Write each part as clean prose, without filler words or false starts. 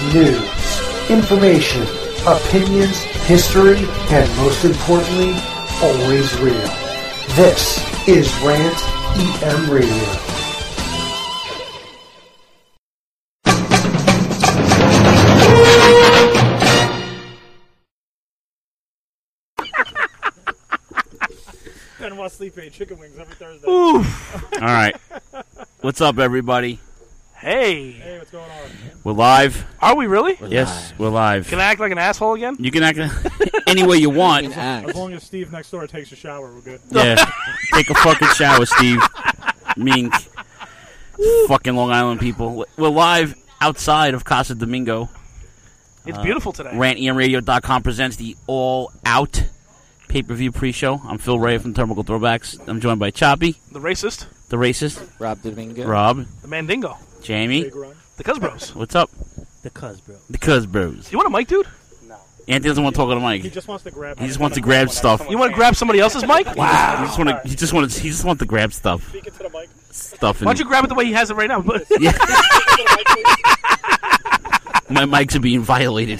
news, information, opinions, history, and most importantly, always real. This is Rant EM Radio. And while sleeping, chicken wings every Thursday. Oof. All right. What's up, everybody? Hey. Hey, what's going on? We're live. Are we really? Yes, we're live. Can I act like an asshole again? You can act any way you want. As long as Steve next door takes a shower, we're good. Yeah. Take a fucking shower, Steve. Mink. Fucking Long Island people. We're live outside of Casa Domingo. It's beautiful today. RantEMRadio.com presents the All Out pay-per-view pre-show. I'm Phil Ray from Terminal Throwbacks. I'm joined by Choppy, The racist. the racist, Rob Domingo. Rob, The Mandingo. Jamie. Big run. The Cuz Bros. What's up? The Cuz, bro. The Cuz Bros. You want a mic, dude? Anthony doesn't want to talk on the He mic. just wants to grab. He just wants to grab stuff. You want to grab somebody else's mic? Wow. He just wants to grab stuff. Speak into the mic. Stuff. Why don't you grab it the way he has it right now? Yeah. My mics are being violated.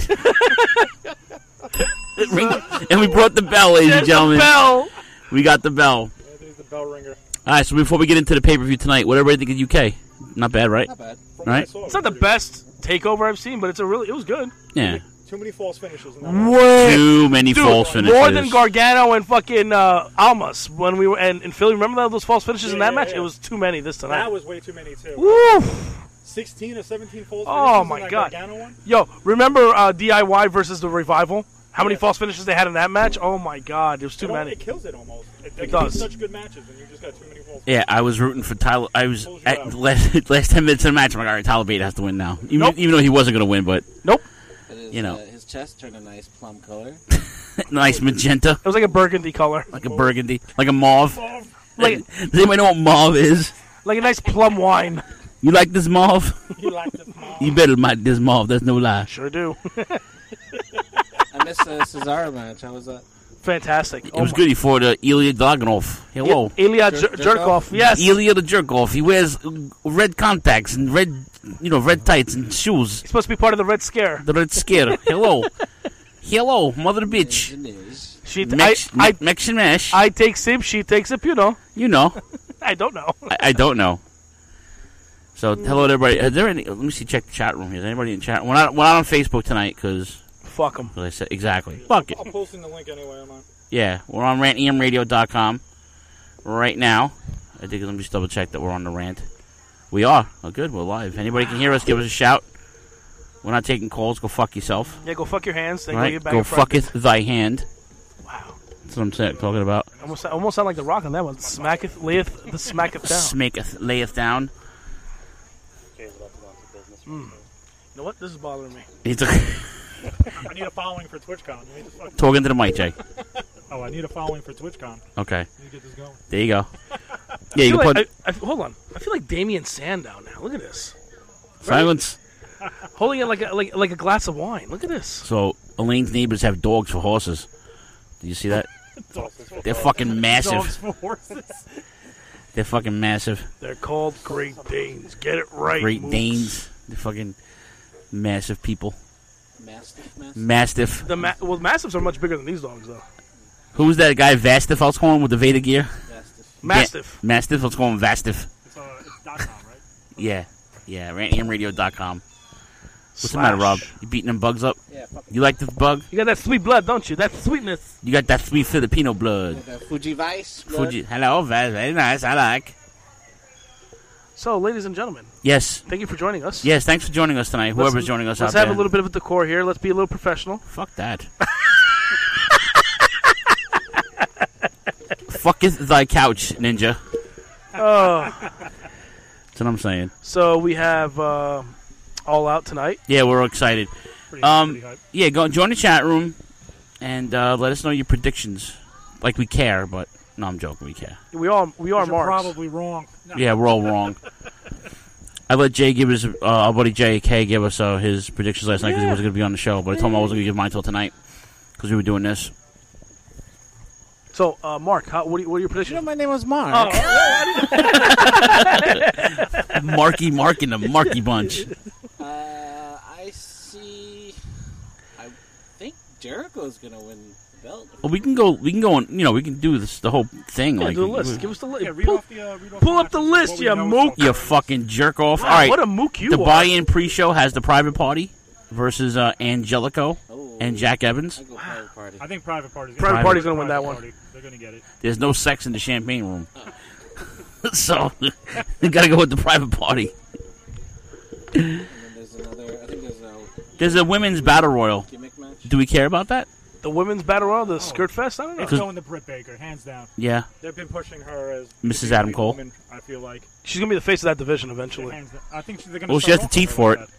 And we brought the bell, ladies and gentlemen. Bell. We got the bell. Yeah, there's the bell ringer. All right, so before we get into the pay-per-view tonight, what everybody think of UK? Not bad, right? Not bad. From Right. what I saw, It's not the best takeover I've seen, but it was good. Yeah. Too many false finishes. In that one. Way Too many false finishes. more than Gargano and fucking Almas when we were in Philly. Remember those false finishes in that match? Yeah. It was too many this tonight. That was way too many too. Woof. 16 or 17 false finishes. Oh, in my that God. Gargano one? Yo, remember DIY versus the Revival? How many false finishes they had in that match? Oh my God, it was too many. It kills it almost. It does. Such good matches when you just got too many false. Yeah, I was rooting for Tyler. I was Close at your the last 10 minutes of the match. I'm like, all right, Tyler Bate has to win now. Even though he wasn't going to win, but Nope. You know. His chest turned a nice plum color. nice magenta, It was like a burgundy color, like a burgundy, like a mauve. like Does anybody know what mauve is? like a nice plum wine. You like this mauve? You like the small. You better like this mauve. That's no lie. Sure do. I missed the Cesaro match. How was that? Fantastic. It was good. He fought Ilya Dragunov. Hello. Ilya Jerkoff? Jerkoff. Yes. Ilya the Jerkoff. He wears red contacts and red tights and shoes. He's supposed to be part of the Red Scare. The red scare. Hello. Hello, mother bitch. The news. Mexican mash. I take sip, she takes sip, you know. You know. I don't know. I don't know. So, hello to everybody. Is there any? Let me see. Check the chat room here. Is anybody in chat? We're not on Facebook tonight because Fuck them. I said exactly. Fuck it. I'm posting the link anyway. I'm on. Yeah, we're on rantemradio.com right now. I think let me just double check that we're on the rant. We are. Oh, good. We're live. Anybody can hear us? Give us a shout. We're not taking calls. Go fuck yourself. Yeah, go fuck your hands. Then Right? get back Go in front. fucketh thy hand. Wow. That's what I'm talking about. Almost sound like The Rock on that one. Smacketh, layeth, the smacketh down. Smaketh, layeth down. You know what? This is bothering me. He took I need a following for TwitchCon. You need to fuck- talking to the mic, Jay. Oh, I need a following for TwitchCon. Okay, Let me get this going. there you go. I Yeah, you feel can like, put hold on. I feel like Damian Sandow now. Look at this. silence. Holding it like a glass of wine. Look at this. So Elaine's neighbors have dogs for horses. Do you see that? They're fucking massive. Dogs for horses. They're fucking massive. They're called Great Danes. Get it right. Great Mooks. Danes. They're fucking massive people. Mastiff. Mastiff. Well, Mastiffs are much bigger than these dogs, though. Who's that guy? Vastiff, I was calling him with the Veda gear. Mastiff. Mastiff, let's call him Vastiff. It's .com, right? Yeah. rantemradio.com. What's the matter, Rob? You beating them bugs up? Yeah, fuck You like this bug? You got that sweet blood, don't you? That sweetness. You got that sweet Filipino blood. the Fuji Vice. Fuji. Hello, very nice. I like. So, ladies and gentlemen, Yes. thank you for joining us. Yes, thanks for joining us tonight. Whoever's Let's- joining us out Let's there. have a little bit of a decor here. Let's be a little professional. Fuck that. Fucketh thy couch, ninja. Oh. That's what I'm saying. So we have All Out tonight. Yeah, we're excited. Pretty hype. Yeah, go join the chat room and let us know your predictions. Like we care, but no, I'm joking. We care. We are You're marks. probably wrong. No. Yeah, we're all wrong. I let Jay give his our buddy J.K. give us his predictions last night because he wasn't going to be on the show. But I told him I wasn't going to give mine until tonight because we were doing this. So, Mark, what are your predictions? You know, my name was Mark. Marky Mark in the Marky Bunch. I I think Jericho's gonna win the belt. Well, we can go on. We can do this the whole thing. Yeah, like, do the list. Give us the list. Yeah, read off the Pull up the matches, list, what we you know mook. so you far. fucking jerk off. Wow, All right, what a mook you the are. buy-in pre-show has the Private Party versus Angelico Oh, and Jack Evans. I go Private Party. I think Private Party's Private gonna Party's gonna win that one. Party. They're gonna get it. There's no sex in the champagne room, so you gotta go with the Private Party. And then there's another. I think there's a There's a women's battle royal. gimmick match. Do we care about that? The women's battle royal, the Skirt Fest. I don't know. It's going to Britt Baker, hands down. Yeah, They've been pushing her as Mrs. the Adam Cole. woman, I feel like. She's gonna be the face of that division eventually. Hands down. I think they're going to. Well, she has the teeth for it.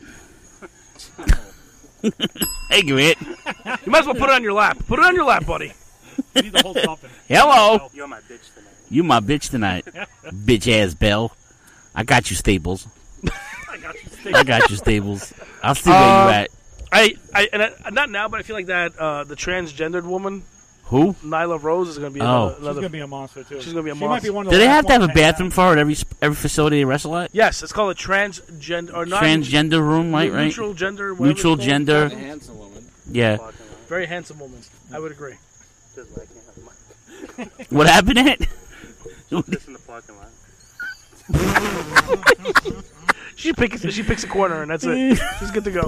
Hey, Grant. You might as well put it on your lap. Put it on your lap, buddy. You need to hold something. Hello. You're my bitch tonight. You my bitch tonight, bitch ass Belle. I got you, Staples. I got you. Stay. I got you, Staples. I'll see where you at. Not now, but I feel like that the transgendered woman, Who? Nyla Rose, is gonna be She's another. going to be a monster too. She's gonna be a She might monster. be one of Do the they last have to have a ones hang bathroom out. for her at every facility they wrestle at? Yes, it's called a transgender or not Transgender room, right? Right. neutral gender. whatever Neutral it's called. gender. A handsome woman. Yeah. Very handsome woman. I would agree. What happened at? Just in the parking lot. She picks a corner and that's it. She's good to go.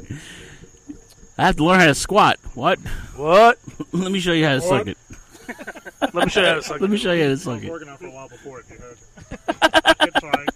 I have to learn how to squat. What? What? Let me show you how to suck it. Let me show you how to suck Let me it. show you how to I was suck it. working out for a while before it, you heard. It's fine.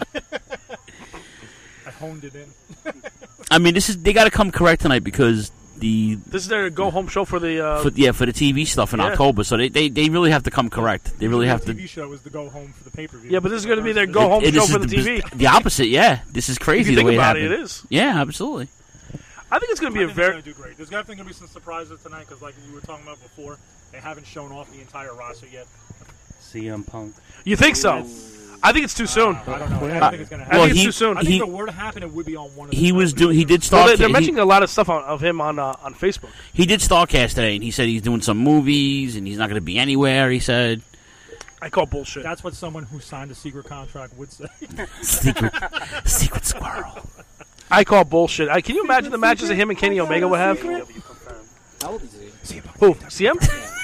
I honed it in. I mean, they got to come correct tonight because the This is their go home show for the. for the TV stuff in Yeah. October. So they really have to come correct. They really have The to. TV show is the go home for the pay-per-view. Yeah, but this is going to be their go home And show this for is the TV. the opposite. Yeah, this is If crazy you the think way it about happened. it is. Yeah, absolutely. I think it's going to be a They're very. going to do great. There's definitely going to be some surprises tonight because, like we were talking about before, they haven't shown off the entire roster yet. CM Punk. You think so? I think it's too soon. I don't know. I don't think it's going to I happen. Well, think it's he- too soon. I think if it were to happen, it would be on one of the He was shows. doing. He did Well, start. they're mentioning a lot of stuff of him on Facebook. He did Starcast today, and he said he's doing some movies, and he's not going to be anywhere. He said I call bullshit. That's what someone who signed a secret contract would say. secret squirrel. I call bullshit. Can you imagine the matches that him and Kenny Omega would have? How old is he? Who? CM?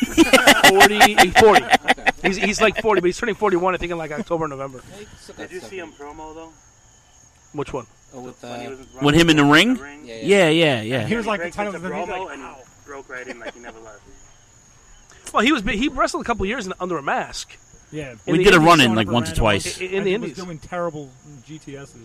40. He's like 40, but he's turning 41, I think, in like October or November. Hey, still got Did you stuff see him in- promo though? Which one? Oh, with When he was With him in the ring? Yeah. Yeah. He was like the breaks title into of the music. promo Like, and wow. broke right in like he never left. Well, he wrestled a couple years under a mask. Yeah. In We the did a Indies, run-in Showing like up once or random twice. ones. In And the he Indies. was doing terrible GTSs.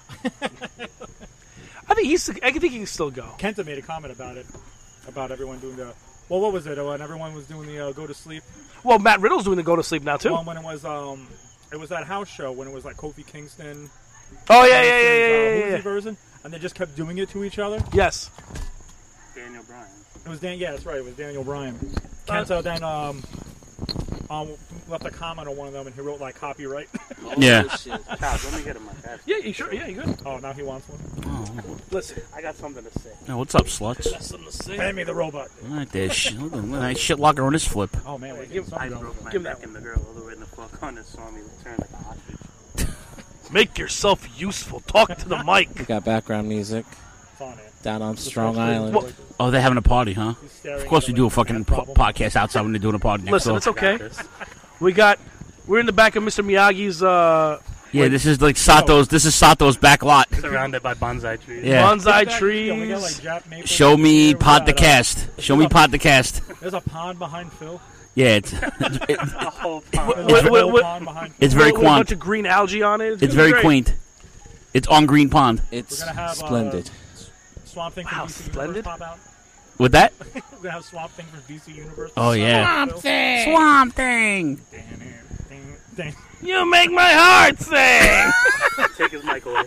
I think he can still go. Kenta made a comment about it, about everyone doing the. Well, what was it? When everyone was doing the go to sleep. Well, Matt Riddle's doing the go to sleep now too. Well, when it was that house show when it was like Kofi Kingston. Oh Who's yeah. the version? And they just kept doing it to each other. Yes. Daniel Bryan. It was Dan. Yeah, that's right. It was Daniel Bryan. Kenta then left a comment on one of them, and he wrote like copyright. Oh, Yeah. shit. Charles, let me get him my pass. Yeah, you sure? Yeah, you good? Oh, now he wants one. Listen, I got something to say. Oh, what's up, sluts? that's something to say. Pay me the robot. All right, there. Look at nice shit locker on his flip. Oh man, we're Give- getting I something going. broke my Give him neck that and the girl all the way in the fuck on and saw me turn like a hostage. Make yourself useful. Talk to the We mic. got background music It's on it. down on Strong Frustrating. Island. Well, Oh, they're having a party, huh? He's staring Of course at we it do a like fucking that problem. podcast outside when they're doing a party next listen, door. it's okay. Got this. We're in the back of Mr. Miyagi's Yeah, this is like Sato's. This is Sato's back lot. Surrounded by bonsai trees. Yeah. bonsai Yeah, we got, like, trees. Jap maple Show me here, we Pod the got, Cast. Show me Pod the Cast. There's a pond behind Phil. Yeah, it's The whole pond. There's a Wait, whole wait. pond behind Phil. it's very With a bunch quaint. of green algae on it. It's gonna be very great. quaint. It's on Green Pond. It's We're gonna have, splendid. Swamp Thing Wow, from DC splendid. Universe pop out. With that? We're gonna have Swamp Thing from DC Universe. Oh, yeah. Swamp Thing. Swamp Thing. Thing. You make my heart sing. Take his mic away.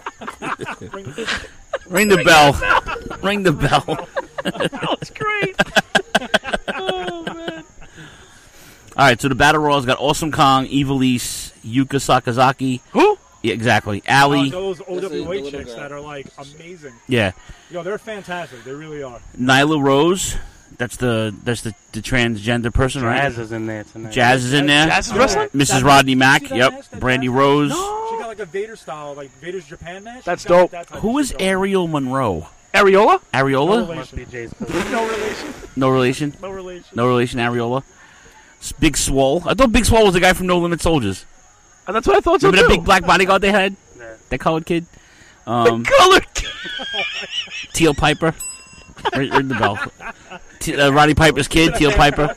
Ring the bell. Ring the bell. That was great. Oh man. All right, so the Battle Royals got Awesome Kong, Evilise, Yuka Sakazaki. Who? Yeah, exactly. Ali. Those the OWA little chicks girl. that are like amazing. Yeah. Yo, they're fantastic. They really are. Nyla Rose, That's the transgender person, right? Jazz is in there tonight. Jazz is in there. Jazz is wrestling? Mrs. Rodney Mack. See that Yep. match? That Brandy match? Rose. She got like a Vader style, like Vader's Japan match. That's She's got, like, dope. that type Who of is shit going. Ariel Monroe? Areola? Areola? No Must be Jay's cousin. No relation. No relation. No relation. No relation. Areola. Big Swole. I thought Big Swole was the guy from No Limit Soldiers. That's what I thought so Remember too. that big black bodyguard they had? Yeah. That colored kid. Colored. Teal Piper. Ring the bell. Roddy Piper's kid, Teal Piper.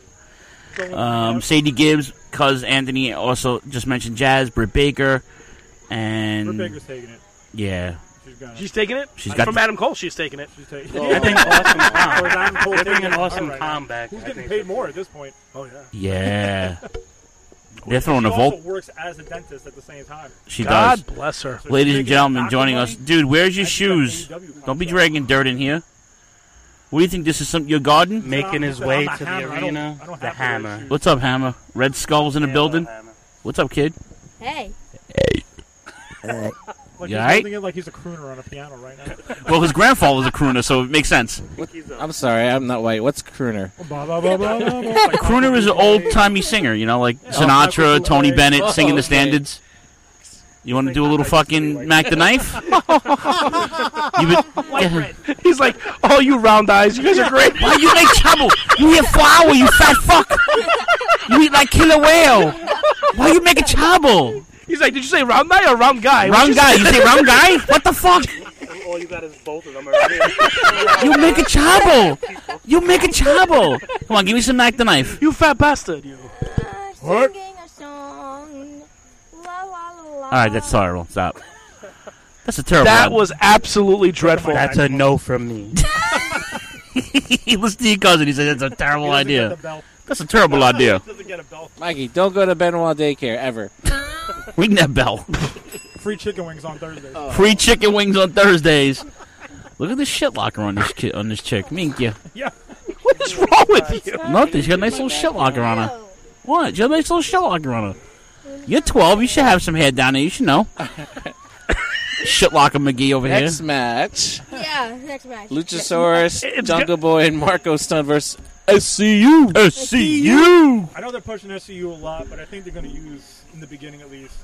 Sadie Gibbs, cuz Anthony also just mentioned Jazz, Britt Baker, and Britt Baker's taking it. yeah, She's gonna. She's taking it? She's got From the- Adam Cole, she's taking it. She's taking They're bringing Awesome Kong. They're They're bringing Awesome Kong back. Who's I getting think. paid more at this point? Oh, yeah. yeah. They're throwing She a also volt. works as a dentist at the same time. She God does. bless her. So Ladies she's and making gentlemen, doctor joining money, us, dude. Where's your and she's got shoes? AEW Don't be contract. dragging dirt in here. What do you think? This is your garden? Making his I'm way a to hammer. the I don't- arena. I don't The have to wear Hammer. shoes. What's up, Hammer? Red Skull's in the Yeah, building. Hammer. What's up, kid? Hey. Like You he's alright? holding it like he's a crooner on a piano right now. Well, his grandfather was a crooner, so it makes sense. I'm sorry, I'm not white. What's crooner? Like Crooner is an old-timey singer, you know, like Sinatra, Tony Bennett singing the okay. standards. You want to do a little fucking Mac the Knife? He's like, oh, you round eyes. You guys are great. Why you make trouble? You eat flour, you fat fuck. You eat like killer whale. Why you making trouble? He's like, did you say round eye or round guy? Round guy. You say round guy? What the fuck? All you got is both of them right here. You make a trouble. You make a trouble. Come on, give me some Mac the Knife. You fat bastard, you. What? Singing a song. La, la, la, la. All right, that's terrible. Stop. That's a terrible That idea. was absolutely dreadful. That's a no from me. He listened to your cousin. He said, that's a terrible He doesn't get idea. the belt. That's a terrible idea. He doesn't get a belt. Mikey, don't go to Benoit Daycare ever. Ring that bell. Free chicken wings on Thursday. Free chicken wings on Thursdays. Look at the shit locker on this on this chick. Mink you. Yeah. What is wrong with you? Nothing. She got a nice little shit locker on her. What? She got a nice little shit locker on her. You're 12. You should have some hair down there. You should know. Shit locker McGee over here. Next match, Yeah, next match. Luchasaurus, It's Jungle Boy, and Marco Stunt versus SCU. SCU. I know they're pushing SCU a lot, but I think they're going to use, in the beginning at least,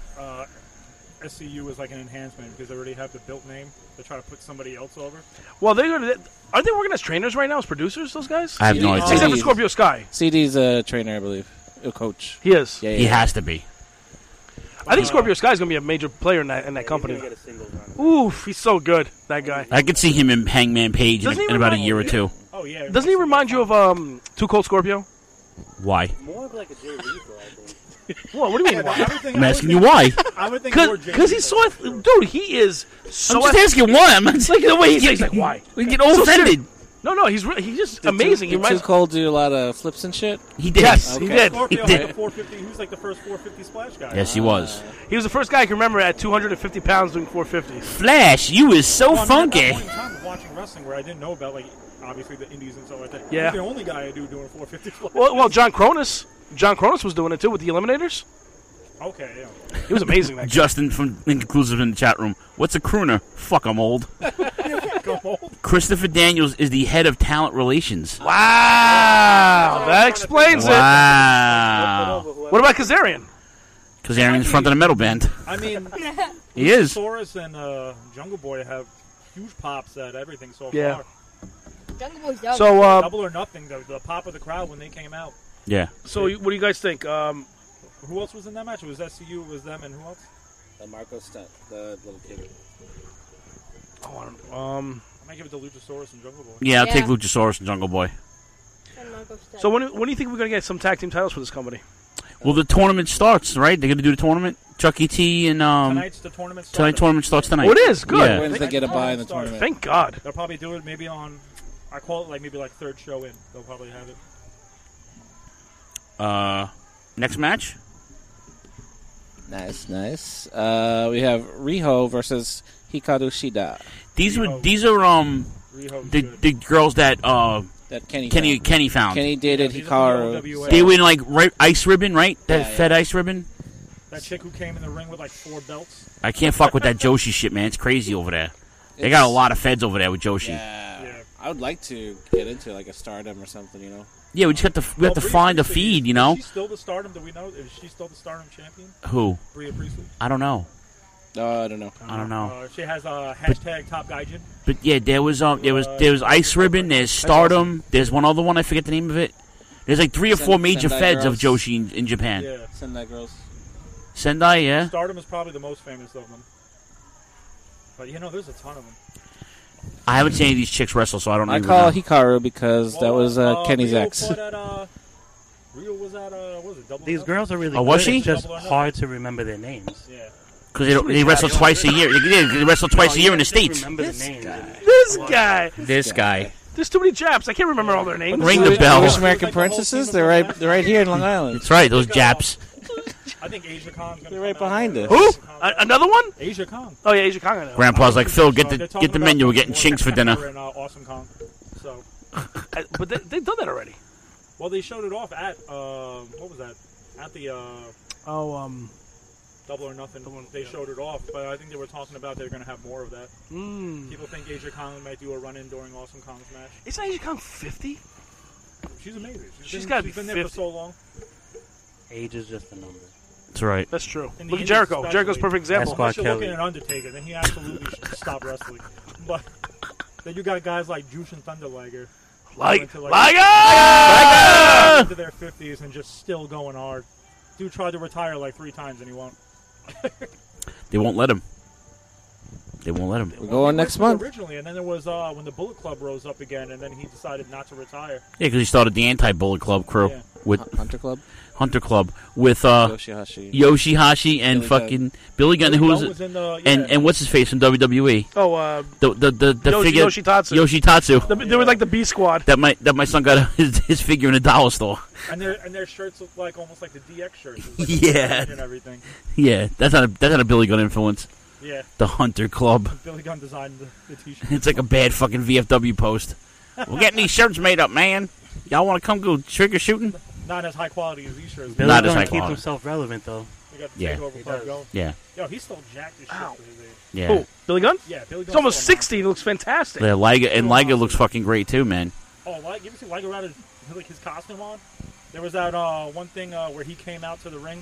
SCU as like an enhancement because they already have the built name. They try to put somebody else over. Well, aren't they working as trainers right now, as producers, those guys? I have no Oh, idea. Except for Scorpio Sky. CD's a trainer, I believe. A coach. He is. Yeah, He has to be. I think Scorpio Sky is going to be a major player in that company. He's gonna get a singles run. Oof, he's so good, that guy. I could see him in Hangman Page Doesn't he in about a remind year or you- two. Oh, yeah. Doesn't he remind you of Too Cold Scorpio? Why? More of like a Jay Lethal, I think. What do you mean? I would think, I'm asking you why. I would think more Because he's so dude. He is so. I'm just asking why. I'm not like the way he says, like why? We get all So offended. No, he's just amazing. He Too reminds. Cold do a lot of flips and shit. He did. Yes, he Okay. did. Scorpio He had did. the 450. He was like the first 450 splash guy. Yes, he was. He was the first guy I can remember at 250 pounds doing 450s. Flash, you is so Well, I mean, funky. at that point in time of watching wrestling where I didn't know about, like, obviously the indies and stuff like that. Yeah. He's the only guy I do doing 450 splash. Well, John Cronus was doing it too with the Eliminators. Okay, yeah. He was amazing. That guy. Justin from Inconclusive in the chat room. What's a crooner? Fuck, I'm old. Go old. Christopher Daniels is the head of talent relations. Wow, that explains Wow. it. What about Kazarian? Because Aaron's in front of the metal band. I mean, He is. Saurus and Jungle Boy have huge pops at everything so Yeah. far. Jungle Boy's dope. So, Double or Nothing, the pop of the crowd when they came out. Yeah. what do you guys think? Who else was in that match? It was SCU, it was them, and who else? Marco Stunt, the little kid. I might give it to Luchasaurus and Jungle Boy. Yeah, I'll take Yeah. Luchasaurus and Jungle Boy. And Marco Stunt. So when do you think we're gonna get some tag team titles for this company? Well, the tournament starts, right? They're going to do the tournament? Chuck E. T. and... Tonight's the tournament. Tonight's tournament starts tonight. Oh, it is good. Yeah. Wins they get a buy in the Sorry. tournament. Thank God. They'll probably do it maybe on, I call it like maybe like third show in. They'll probably have it. Next match? Nice. We have Riho versus Hikaru Shida. These are Riho's good. the girls that That Kenny found. Kenny dated He's a Hikaru. LWA. They were in like ice ribbon, right? That Yeah, fed ice ribbon. That chick who came in the ring with like 4 belts. I can't fuck with that Joshi shit, man. It's crazy over there. They got a lot of feds over there with Joshi. Yeah. Yeah. I would like to get into like a Stardom or something, you know. Yeah, we just have to find a feed, you know. Is she still the Stardom? Do we know? Is she still the Stardom champion? Who? Rhea Priestley. I don't know. I don't know. I don't know. She has a hashtag Top Gaijin. But yeah, there was Ice Ribbon. There's Stardom. There's one other one. I forget the name of it. There's like 3 or 4 major Sendai feds Girls. of Joshi in Japan. Yeah. Sendai Girls. Sendai, yeah. Stardom is probably the most famous of them. But there's a ton of them. I haven't seen any of these chicks wrestle, so I don't know. I call Hikaru because that was Kenny's Rio ex. Rio was at what was it? Double These Nothing? girls are really Oh, good. was she? It's just Double or Nothing? hard to remember their names. Yeah. Because they wrestle twice a year. They wrestle twice a year in the States. Remember the names. This guy. This guy. There's too many Japs. I can't remember all their names. Ring the bell. Jewish American Princesses. They're right here in Long Island. That's right, those Japs. I think Asia Khan's gonna They're right come out. behind us. Who? Another one? Asia Khan. Oh yeah, Asia Kong. I know. Grandpa's like, Phil, get They're the talking menu. about We're getting doing chinks for dinner. Pepper and, Awesome Kong. So, But they've done that already. well, they showed it off at what was that? At the Double or Nothing. They showed it off, but I think they were talking about they're going to have more of that. People think Asia Kong might do a run-in during Awesome Kong's match. Isn't Asia Kong 50? She's amazing. She's gotta be been there 50. for so long. Age is just a number. That's right. That's true. In the Look at Indies Jericho. especially. Jericho's a perfect example. That's why Unless you're looking Kelly. at Undertaker, then he absolutely should stop wrestling. But then you got guys like Jushin Thunder Liger. Liger! Into their 50s and just still going hard. Dude tried to retire like 3 times and he won't. They won't let him. They won't let him. We're going next month. Originally, and then there was when the Bullet Club rose up again, and then he decided not to retire. Yeah, because he started the anti-Bullet Club crew Yeah. with Hunter Club. Hunter Club with Yoshihashi. Yoshihashi and Billy fucking Billy Gunn, who was Gunn was in the, and what's his face from WWE? Oh, The figure Yoshitatsu. Yoshitatsu. They were like the B Squad. That my son got his figure in a dollar store. and their shirts look like almost like the DX shirts. It's like Yeah. and everything. Yeah, that's not a Billy Gunn influence. Yeah, The Hunter Club. Billy Gunn designed the T-shirt. It's like a bad fucking VFW post. We're getting these shirts made up, man. Y'all want to come go trigger shooting? Not as high quality as these shirts. Billy Not as Gunn high keeps quality. himself relevant, though. They got the Yeah. Takeover He Club does. going. Yeah, Yo, he's still jacked as shit Ow. for his age. yeah. Who? Billy Gunn? Yeah, Billy Gunn's He's almost still 60. He looks fantastic. Yeah, Liger looks fucking great too, man. Oh, you ever see Liger had his costume on? There was that one thing where he came out to the ring.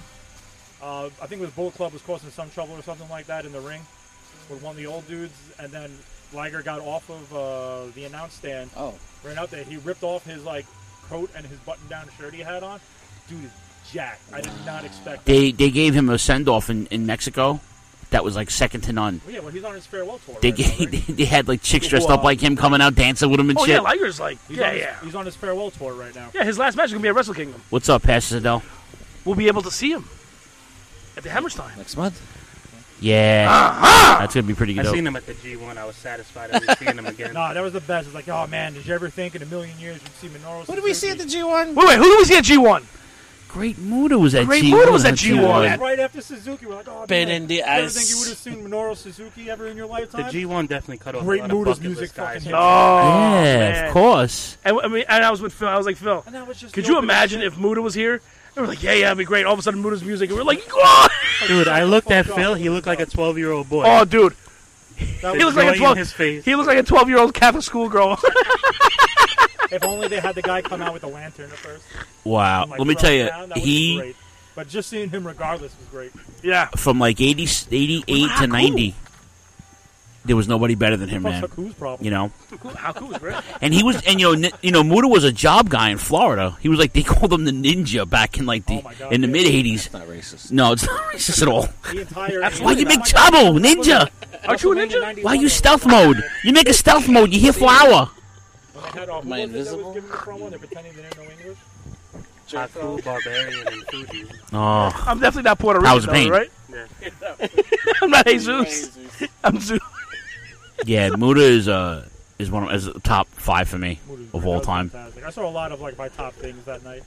I think it was Bullet Club was causing some trouble or something like that in the ring with one of the old dudes, and then Liger got off of the announce stand, Oh. ran out there. He ripped off his coat and his button-down shirt he had on. Dude is jacked. I did not expect that. They gave him a send off in Mexico. That was like second to none. Well, yeah, well, he's on his farewell tour. They right now, right? they had like chicks dressed up like him coming out dancing with him and Oh, shit. yeah, Liger's like, He's yeah, on his, yeah. He's on his farewell tour right now. Yeah, his last match is going to be at Wrestle Kingdom. What's up, Pastor Adele? We'll be able to see him at the Hammerstein. Next month. Yeah, that's gonna be pretty I good. seen him at the G1. I was satisfied I was seeing him again. Nah, that was the best. It's like, oh man, did you ever think in a million years you'd see Minoru? What did we see at the G1? Wait, who did we see at G1? Great Muda was at Great G1. Muta was at G1. Right after Suzuki, we're like, oh Been man, in the you ever think ice. you would have seen Minoru Suzuki ever in your The lifetime? G1 definitely cut off Great a lot of Muda's bucket music list guys. fucking Oh, Yeah, man. of course. And I was with Phil. I was like, Phil, And that was just could the you opening imagine shit. if Muda was here? And we're like, yeah, that'd be great. All of a sudden, Muda's music, and we're like, what? Dude, I looked at Phil. He looked like a 12-year-old boy. Oh, dude, That he was looks like a Joy in 12. his face. He looks like a 12-year-old Catholic schoolgirl. if only they had the guy come out with the lantern at first. Wow. and, like, Let me throw tell it you, down, that would've been he great. But just seeing him regardless was great. yeah. from like 88 How to cool. 90, there was nobody better than him, man. Fuck whose problem? You know, How cool is great? and he was, and Muda was a job guy in Florida. He was like they called him the ninja back in like the Oh my God, in the yeah. mid '80s. It's not racist. No, it's not racist at all. The entire Why you make trouble, ninja? Aren't you a ninja? Why you stealth mode? You make a stealth mode. You hear flower. When they had, who Am I was it that invisible? was giving the promo? They're pretending they didn't know English. Haku, Barbarian, and Fuji. Oh, I'm definitely not Puerto Rican, House of though, Pain. right? Yeah. I'm not Jesus. I'm Zeus. yeah, Muda is one of is the top 5 for me Muda's of great. all That was time. fantastic. I saw a lot of my top things that night.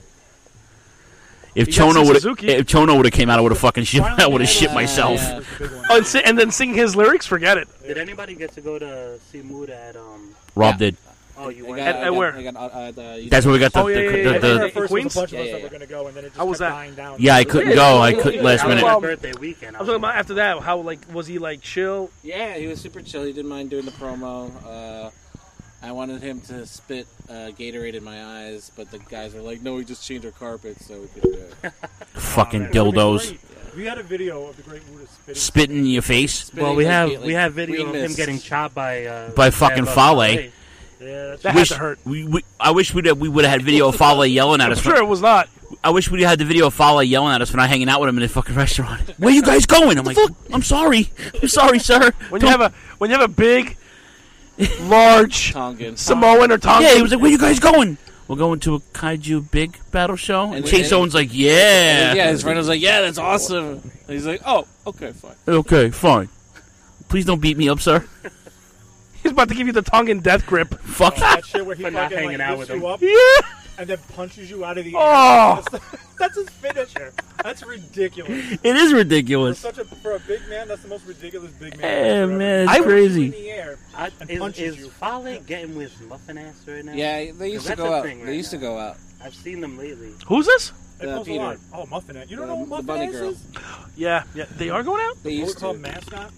If You got Chono would Suzuki. if Chono would have came out, I would have fucking shit. I would have shit myself. yeah. Was the big one. Oh, and then sing his lyrics? Forget it. Did anybody get to go to see Muda at Rob Yeah. did. Oh, you I went. got- I At got- where? I got, That's where we got the Oh, yeah, yeah, yeah, I think the at first Queens? there was a bunch of us Yeah, that yeah. were going to go, and then it just How was kept that? dying down. yeah. I couldn't go. I couldn't last That was minute. my Well, birthday weekend. I'm talking about after that. How was he chill? Yeah, he was super chill. He didn't mind doing the promo. I wanted him to spit Gatorade in my eyes, but the guys were like, "No, we just changed our carpet, so we couldn't do it." Fucking That would've been dildos. great. We had a video of the Great Muta spitting. Spitting in your face Well, we Spitting have like video of green him mist. getting chopped by fucking Fale. Yeah, that's That Wish- had to hurt. I wish we would have had video of Fale yelling at I'm us. sure it was not. I wish we had the video of Fale yelling at us for not hanging out with him in the fucking restaurant. Where you guys going? I'm like, I'm sorry, sir. When you have a big, large Tongan. Samoan or Tongan. Yeah, he was like, where you guys going? We're going to a kaiju big battle show. And And Chase then- Owens like, yeah. Yeah, his friend was like, "Yeah, that's awesome." And he's like, "Oh, okay, fine." Okay, fine. Please don't beat me up, sir. He's about to give you the Tongan death grip. Fuck. that shit where he For not fucking hanging like out lifts with you him. up Yeah. and then punches you out of the air. Oh. That's his finisher. That's ridiculous. It is For ridiculous. for a big man, that's the most ridiculous big man. Yeah, ever. man, it's Punches you crazy. in the air and punches Is you. Fale getting with muffin ass right now? Yeah, they used to That's go a out. thing They right used to now. go out. I've seen them lately. Who's this? It goes Peter. a lot. Oh, Muffin Ass. You don't know who The Muffin bunny Ass girl. is? Yeah, they are going out. They What we used call to. mascot?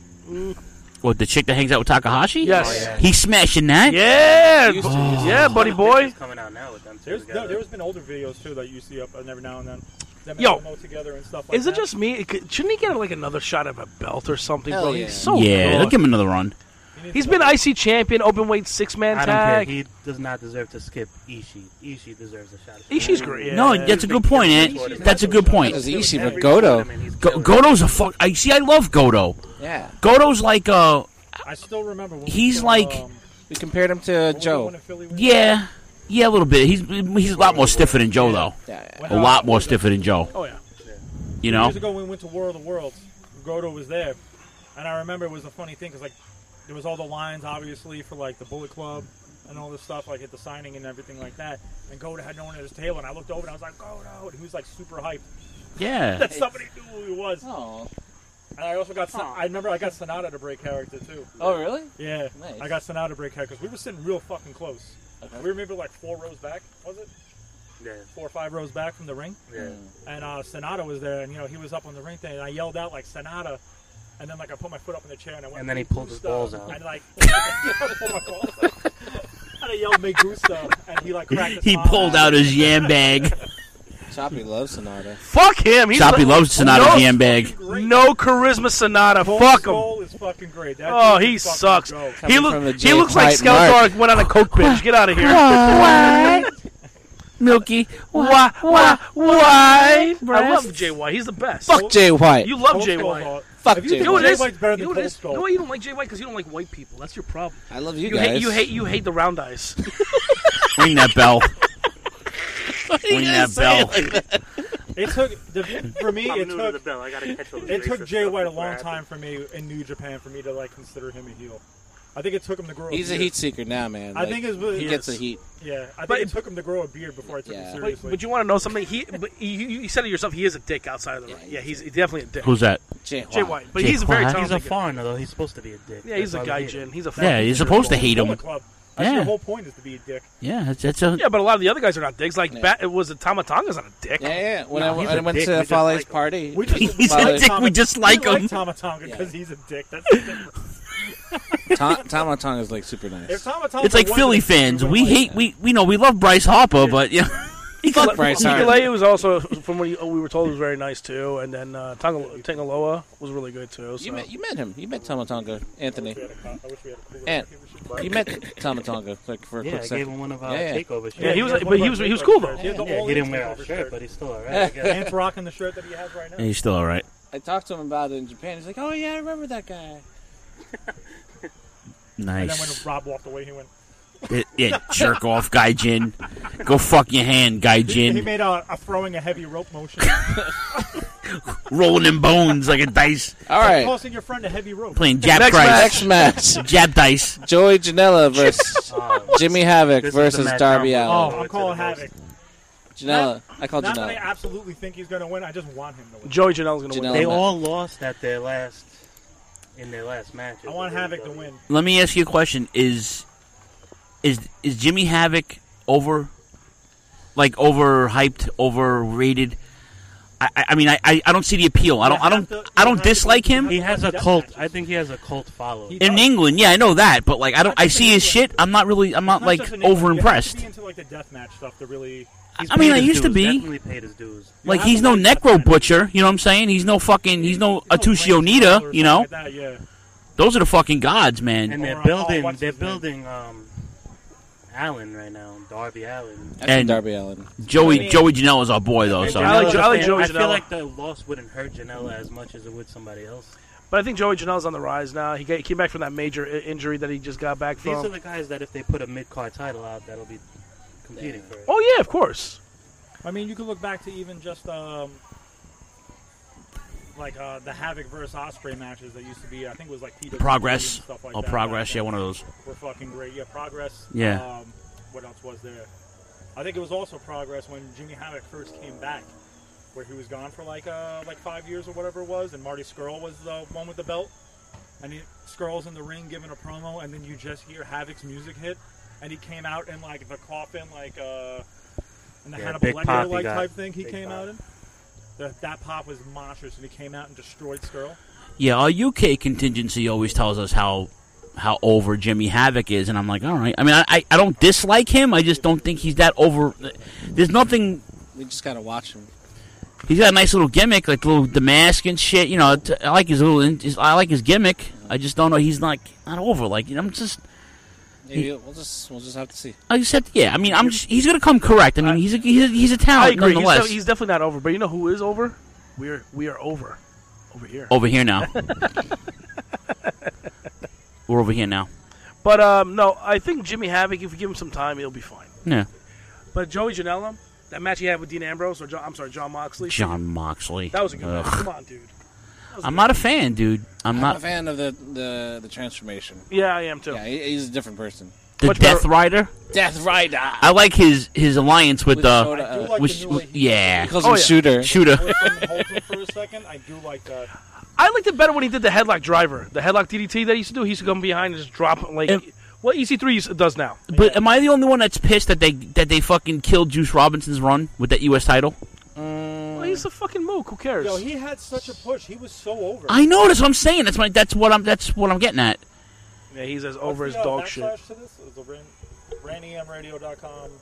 What, the chick that hangs out with Takahashi? Yes. Oh, yeah. He's smashing that? Yeah, Used to, used to. yeah, buddy boy. He's coming out now with them two There's together. there's been older videos too that you see up every now and then. Them Yo. and Momo together and stuff like Is that. it just me? Shouldn't he get like another shot of a belt or something, Hell bro? yeah. He's so Yeah, good. they'll give him another run. He needs He's to been go- IC champion, open weight 6-man I don't care. tag. He does not deserve to skip Ishii. Ishii deserves a shot. Ishii's great. Yeah. No, that's a good point, Ant. That's a good point. That's Ishii, but Every Goto. tournament, he's Go- killing Goto's a fuck. I love Goto. Yeah, Goto's like I still remember when He's we like- we compared him to when we went Joe. in Philly, yeah, a little bit. He's a lot more stiffer than Joe though. Yeah, yeah. when, A lot more stiffer than Joe. Oh yeah. You know. Years ago when we went to War of the Worlds, Goto was there, and I remember it was a funny thing because like there was all the lines obviously for like the Bullet Club and all this stuff like at the signing and everything like that, and Goto had no one at his tail, and I looked over and I was like Goto, and he was like super hyped Yeah. that somebody knew who he was. Oh, And I also got I remember I got Sonata to break character too. oh, really? Yeah, Nice. I got Sonata to break character because we were sitting real fucking close. Okay. We were maybe like 4 rows back, was it? Yeah, 4 or 5 rows back from the ring. yeah. And Sonata was there, and he was up on the ring thing, and I yelled out like Sonata, and then like I put my foot up in the chair, and I went. And then he "Me pulled his gusta," balls out. And like, I pulled my balls out. And I yelled "Me gusta," and he like cracked. a He smile. pulled out his yam bag. Choppy loves Sonata. Fuck him. He's Choppy like- loves Sonata's no, yam bag. Great. No charisma, Sonata. Cold Fuck him. Skull is fucking great. That Oh, dude he is fucking sucks. dope. He, Coming from the he Jay looks like White mark. Skeletor went on a coke binge. Get out of here. Milky. Why? I love Jay White. He's the best. Fuck Jay White. You love Cold Jay Skull's White. all- Fuck If you Jay think You know what White. it is? Jay White's better You than know what it Cold is? You Skull. know why you don't like Jay White? Because you don't like white people. That's your problem. I love you You guys. hate the round eyes. Ring that bell. Ring that bell. It took for me. I'm It new to the took bell. I gotta catch all this it took racist Jay stuff White a before I long have time for me in New Japan for me to like consider him a heel. I think it took him to grow. He's a beard. heat seeker now, man. I Like, think it's really he gets a heat. Yeah, I think But- it took him to grow a beard before I took Yeah. him But- seriously. But you want to know something? You said it yourself. He is a dick outside of the ring. Yeah, he's definitely a dick. Who's that? Jay Jay White. White, but Jay he's a very White. He's a talented. guy. foreigner though. He's supposed to be a dick. Yeah, he's a That's why we hate gaijin. him. He's a Yeah, you're supposed to hate him. Bullet Club. That's Yeah. your whole point is to be a dick. Yeah, that's a. Yeah, but a lot of the other guys are not dicks. Like Yeah. it was a Tamatonga's not a dick. Yeah, yeah. When No, I he's when I a went dick. to We just Fale's like him. party, We just He's a dick, we just like him. Tama Tonga Yeah. because he's a dick. That's the difference. Tamatong is like super nice. If Tama Tonga It's like wasn't Philly a dick, fans. wouldn't We like hate. that. We know we love Bryce Harper, but you know. Fuck Bryce Hart. Nikolai was also, from what we were told, was very nice too. And then Tangaloa was really good too. So. You met him. You met Tamatonga, Anthony. I wish we had a cooler Ant. jacket. We should- You met Tamatonga like for a Yeah, quick I gave second. him one of our Yeah, yeah. takeover shirts. Yeah, he was, one but of he our was takeover cool though. shirts. He had the Yeah, all he didn't wear our takeover shirt, but he's still alright. I guess. Ant's rocking the shirt that he has right now. He's still all right. I talked to him about it in Japan. He's like, "Oh yeah, I remember that guy." And then when Nice. Rob walked away, he went. Yeah, jerk off, Gaijin. Go fuck your hand, He Gaijin. made a throwing a heavy rope motion. Rolling them bones like a dice. All right, Tossing your friend a heavy rope. Playing Jab Next Christ. next match: Jab dice. Joey Janela versus Jimmy Havoc This is the versus match Darby I'm- Oh, Allen. I'm calling Havoc. Janela, I call Not that I Janela. absolutely think he's going to win. I just want him to win. Joey Janela's gonna win. Janela. They all lost at their last matches. I want Havoc to win. Let me ask you a question: Is Jimmy Havoc overhyped, overrated? I mean, I don't see the appeal. I don't dislike him. He has a cult. I think he has a cult following. In England, yeah, I know that, but like I see his shit. I'm not like over impressed. You have to be into like the deathmatch stuff to really. He's I mean, paid I his used to dues, be. Definitely paid his dues. Like he's no necro butcher, you know what I'm saying? He's no Atsushi Onita, you know. Like that, yeah. Those are the fucking gods, man. And Or, they're what's building his Allen right now, Darby Allen. Actually, And- Darby Allin. Joey Janela is our boy though, so I like Joey I feel Janela. like the loss wouldn't hurt Janela as much as it would somebody else. But I think Joey Janela's on the rise now. He came back from that major injury that he just got back These are from. the guys that if they put a mid-card title out, that'll be competing for it. Oh yeah, of course. I mean, you could look back to even just like the Havoc versus Osprey matches that used to be. I think it was like PWG Progress. and stuff like Oh, that. Progress, yeah, one of those. Were fucking great. Yeah, Progress. Yeah. What else was there? I think it was also Progress when Jimmy Havoc first came back, where he was gone for like 5 years or whatever it was, and Marty Scurll was the one with the belt, and Scurll's in the ring giving a promo, and then you just hear Havoc's music hit, and he came out in like the coffin, like in the Yeah, Hannibal Big Lecter Pop he like got. type thing. He Big came Pop. out in. That pop was monstrous, and he came out and destroyed Scurll. Yeah, our UK contingency always tells us how over Jimmy Havoc is, and I'm like, all right. I mean, I don't dislike him. I just don't think he's that over. There's nothing. We just gotta watch him. He's got a nice little gimmick, like the mask and shit. You know, I like his I like his gimmick. I just don't know. He's not over. Like, you know, I'm just. Maybe we'll just have to see. I said, yeah. I mean, he's gonna come correct. I mean, he's a I talent agree. nonetheless. He's definitely not over. But you know who is over? We are over here. Over here now. We're over here now. But no, I think Jimmy Havoc, if we give him some time, he'll be fine. Yeah. But Joey Janela, that match he had with Dean Ambrose, or John Moxley. John Moxley. That was a good match. Ugh. Come on, dude. I'm not a fan, dude. I'm I'm not a fan of the transformation. Yeah, I am too. Yeah, he's a different person. the much Death better- Rider. Death Rider. I like his alliance with Shota, I do like which the new way he yeah, he calls Oh, him yeah. Shooter. shooter. Away from Holton for a second. I do like that. I liked it better when he did the headlock driver, the headlock DDT that he used to do. He used to come behind and just drop it like And- what EC3 does now. But am I the only one that's pissed that they fucking killed Juice Robinson's run with that U.S. title? Well, he's a fucking mook. Who cares? Yo, he had such a push. He was so over. I know. That's what I'm saying. That's what I'm getting at. Yeah, he's as What's over as the, dog backslash shit. To this? Is the RandyMRadio.com.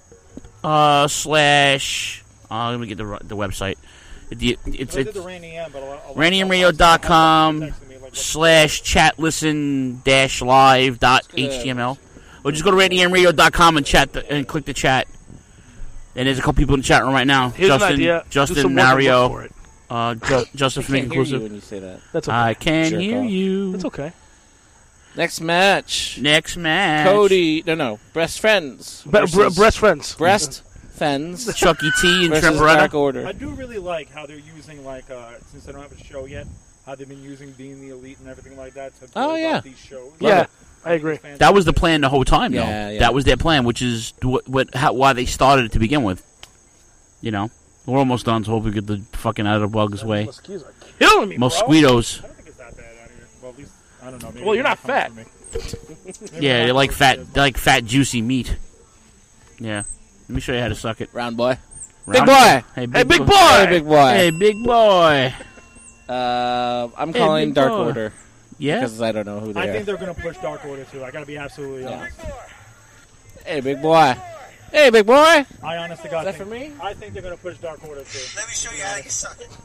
/ let me get the website. It's I did the Randy M, but I'll RandyMRadio.com texting me, like, / chatlisten live.html. Or just go to RandyMRadio.com and and click the chat. And there's a couple people in the chat room right now. Here's an idea. Do Justin, some work and look Mario, for it. Justin I from Make can't hear you Inclusive. when you say that. That's okay. I can Jerk hear off. you. That's okay. Next match. Next match. Cody. No. Breast Friends. versus Breast friends. Breast Friends. Chucky T and versus Trent Dark Beretta. Order. I do really like how they're using, like, since they don't have a show yet, how they've been using Being the Elite and everything like that to build Oh, yeah. up these shows. Yeah, I agree. That was the plan the whole time, though. Yeah, yeah. That was their plan, which is why they started it to begin with. You know, we're almost done, so hopefully we get the fucking out of the bugs away. Mosquitoes are killing me, bro. Mosquitoes. I don't think it's that bad out here. Well, at least, I don't know. Maybe Well, you're not it comes from me. Yeah, they're like fat, juicy meat. Yeah. Let me show you how to suck it. Round boy. Round- boy. Hey, Hey, big boy! Hey, big boy. Hey, big boy. I'm Hey, calling big Dark boy. Order Yeah? because I don't know who they I are. think they're going to push Dark Order, too. I got to be absolutely Yeah. honest. Hey, big boy. Hey, big boy. I honest to God Is that think, for me? I think they're going to push Dark Order, too. Let me show you how you suck it.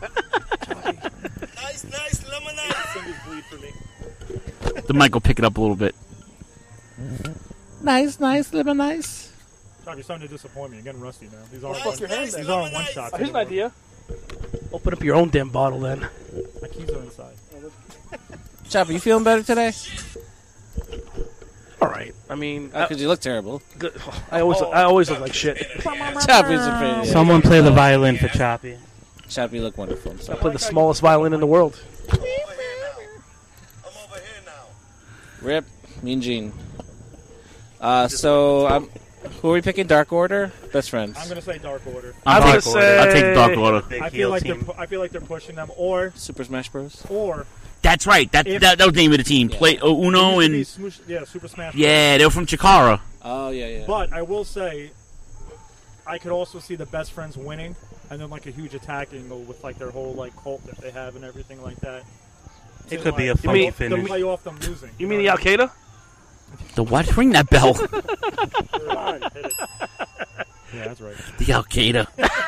nice lemonade. Fingers bleed for me. The mic will pick it up a little bit. Nice, living nice. Tom, you're starting to disappoint me. I'm getting rusty now. These Nice, aren't nice these aren't lemonade. one shots. Here's an idea. Open up your own damn bottle then. My keys are inside. Chopper, you feeling better today? All right. I mean, Because you look terrible. I always look like shit. Choppy's a pretty. Someone play the violin for Choppy. Choppy, you look wonderful. I'm I sorry. play the smallest violin in the world. I'm over here now. Rip, Mean Gene. So, who are we picking? Dark Order? Best Friends. I'm going to say Dark Order. I'm Dark gonna Order. say- I'll take Dark Order. Big I feel heel like team. they're pushing them, or Super Smash Bros. That's right. That was the name of the team. Yeah. Play Uno and Super Smash. yeah, they were from Chikara. Oh, yeah. But I will say, I could also see the Best Friends winning and then like a huge attack angle with like their whole like cult that they have and everything like that. It To, could be a like, funny to finish. play off them losing. You mean the Al Qaeda? The what? Ring that bell. Yeah, that's right. The Al Qaeda.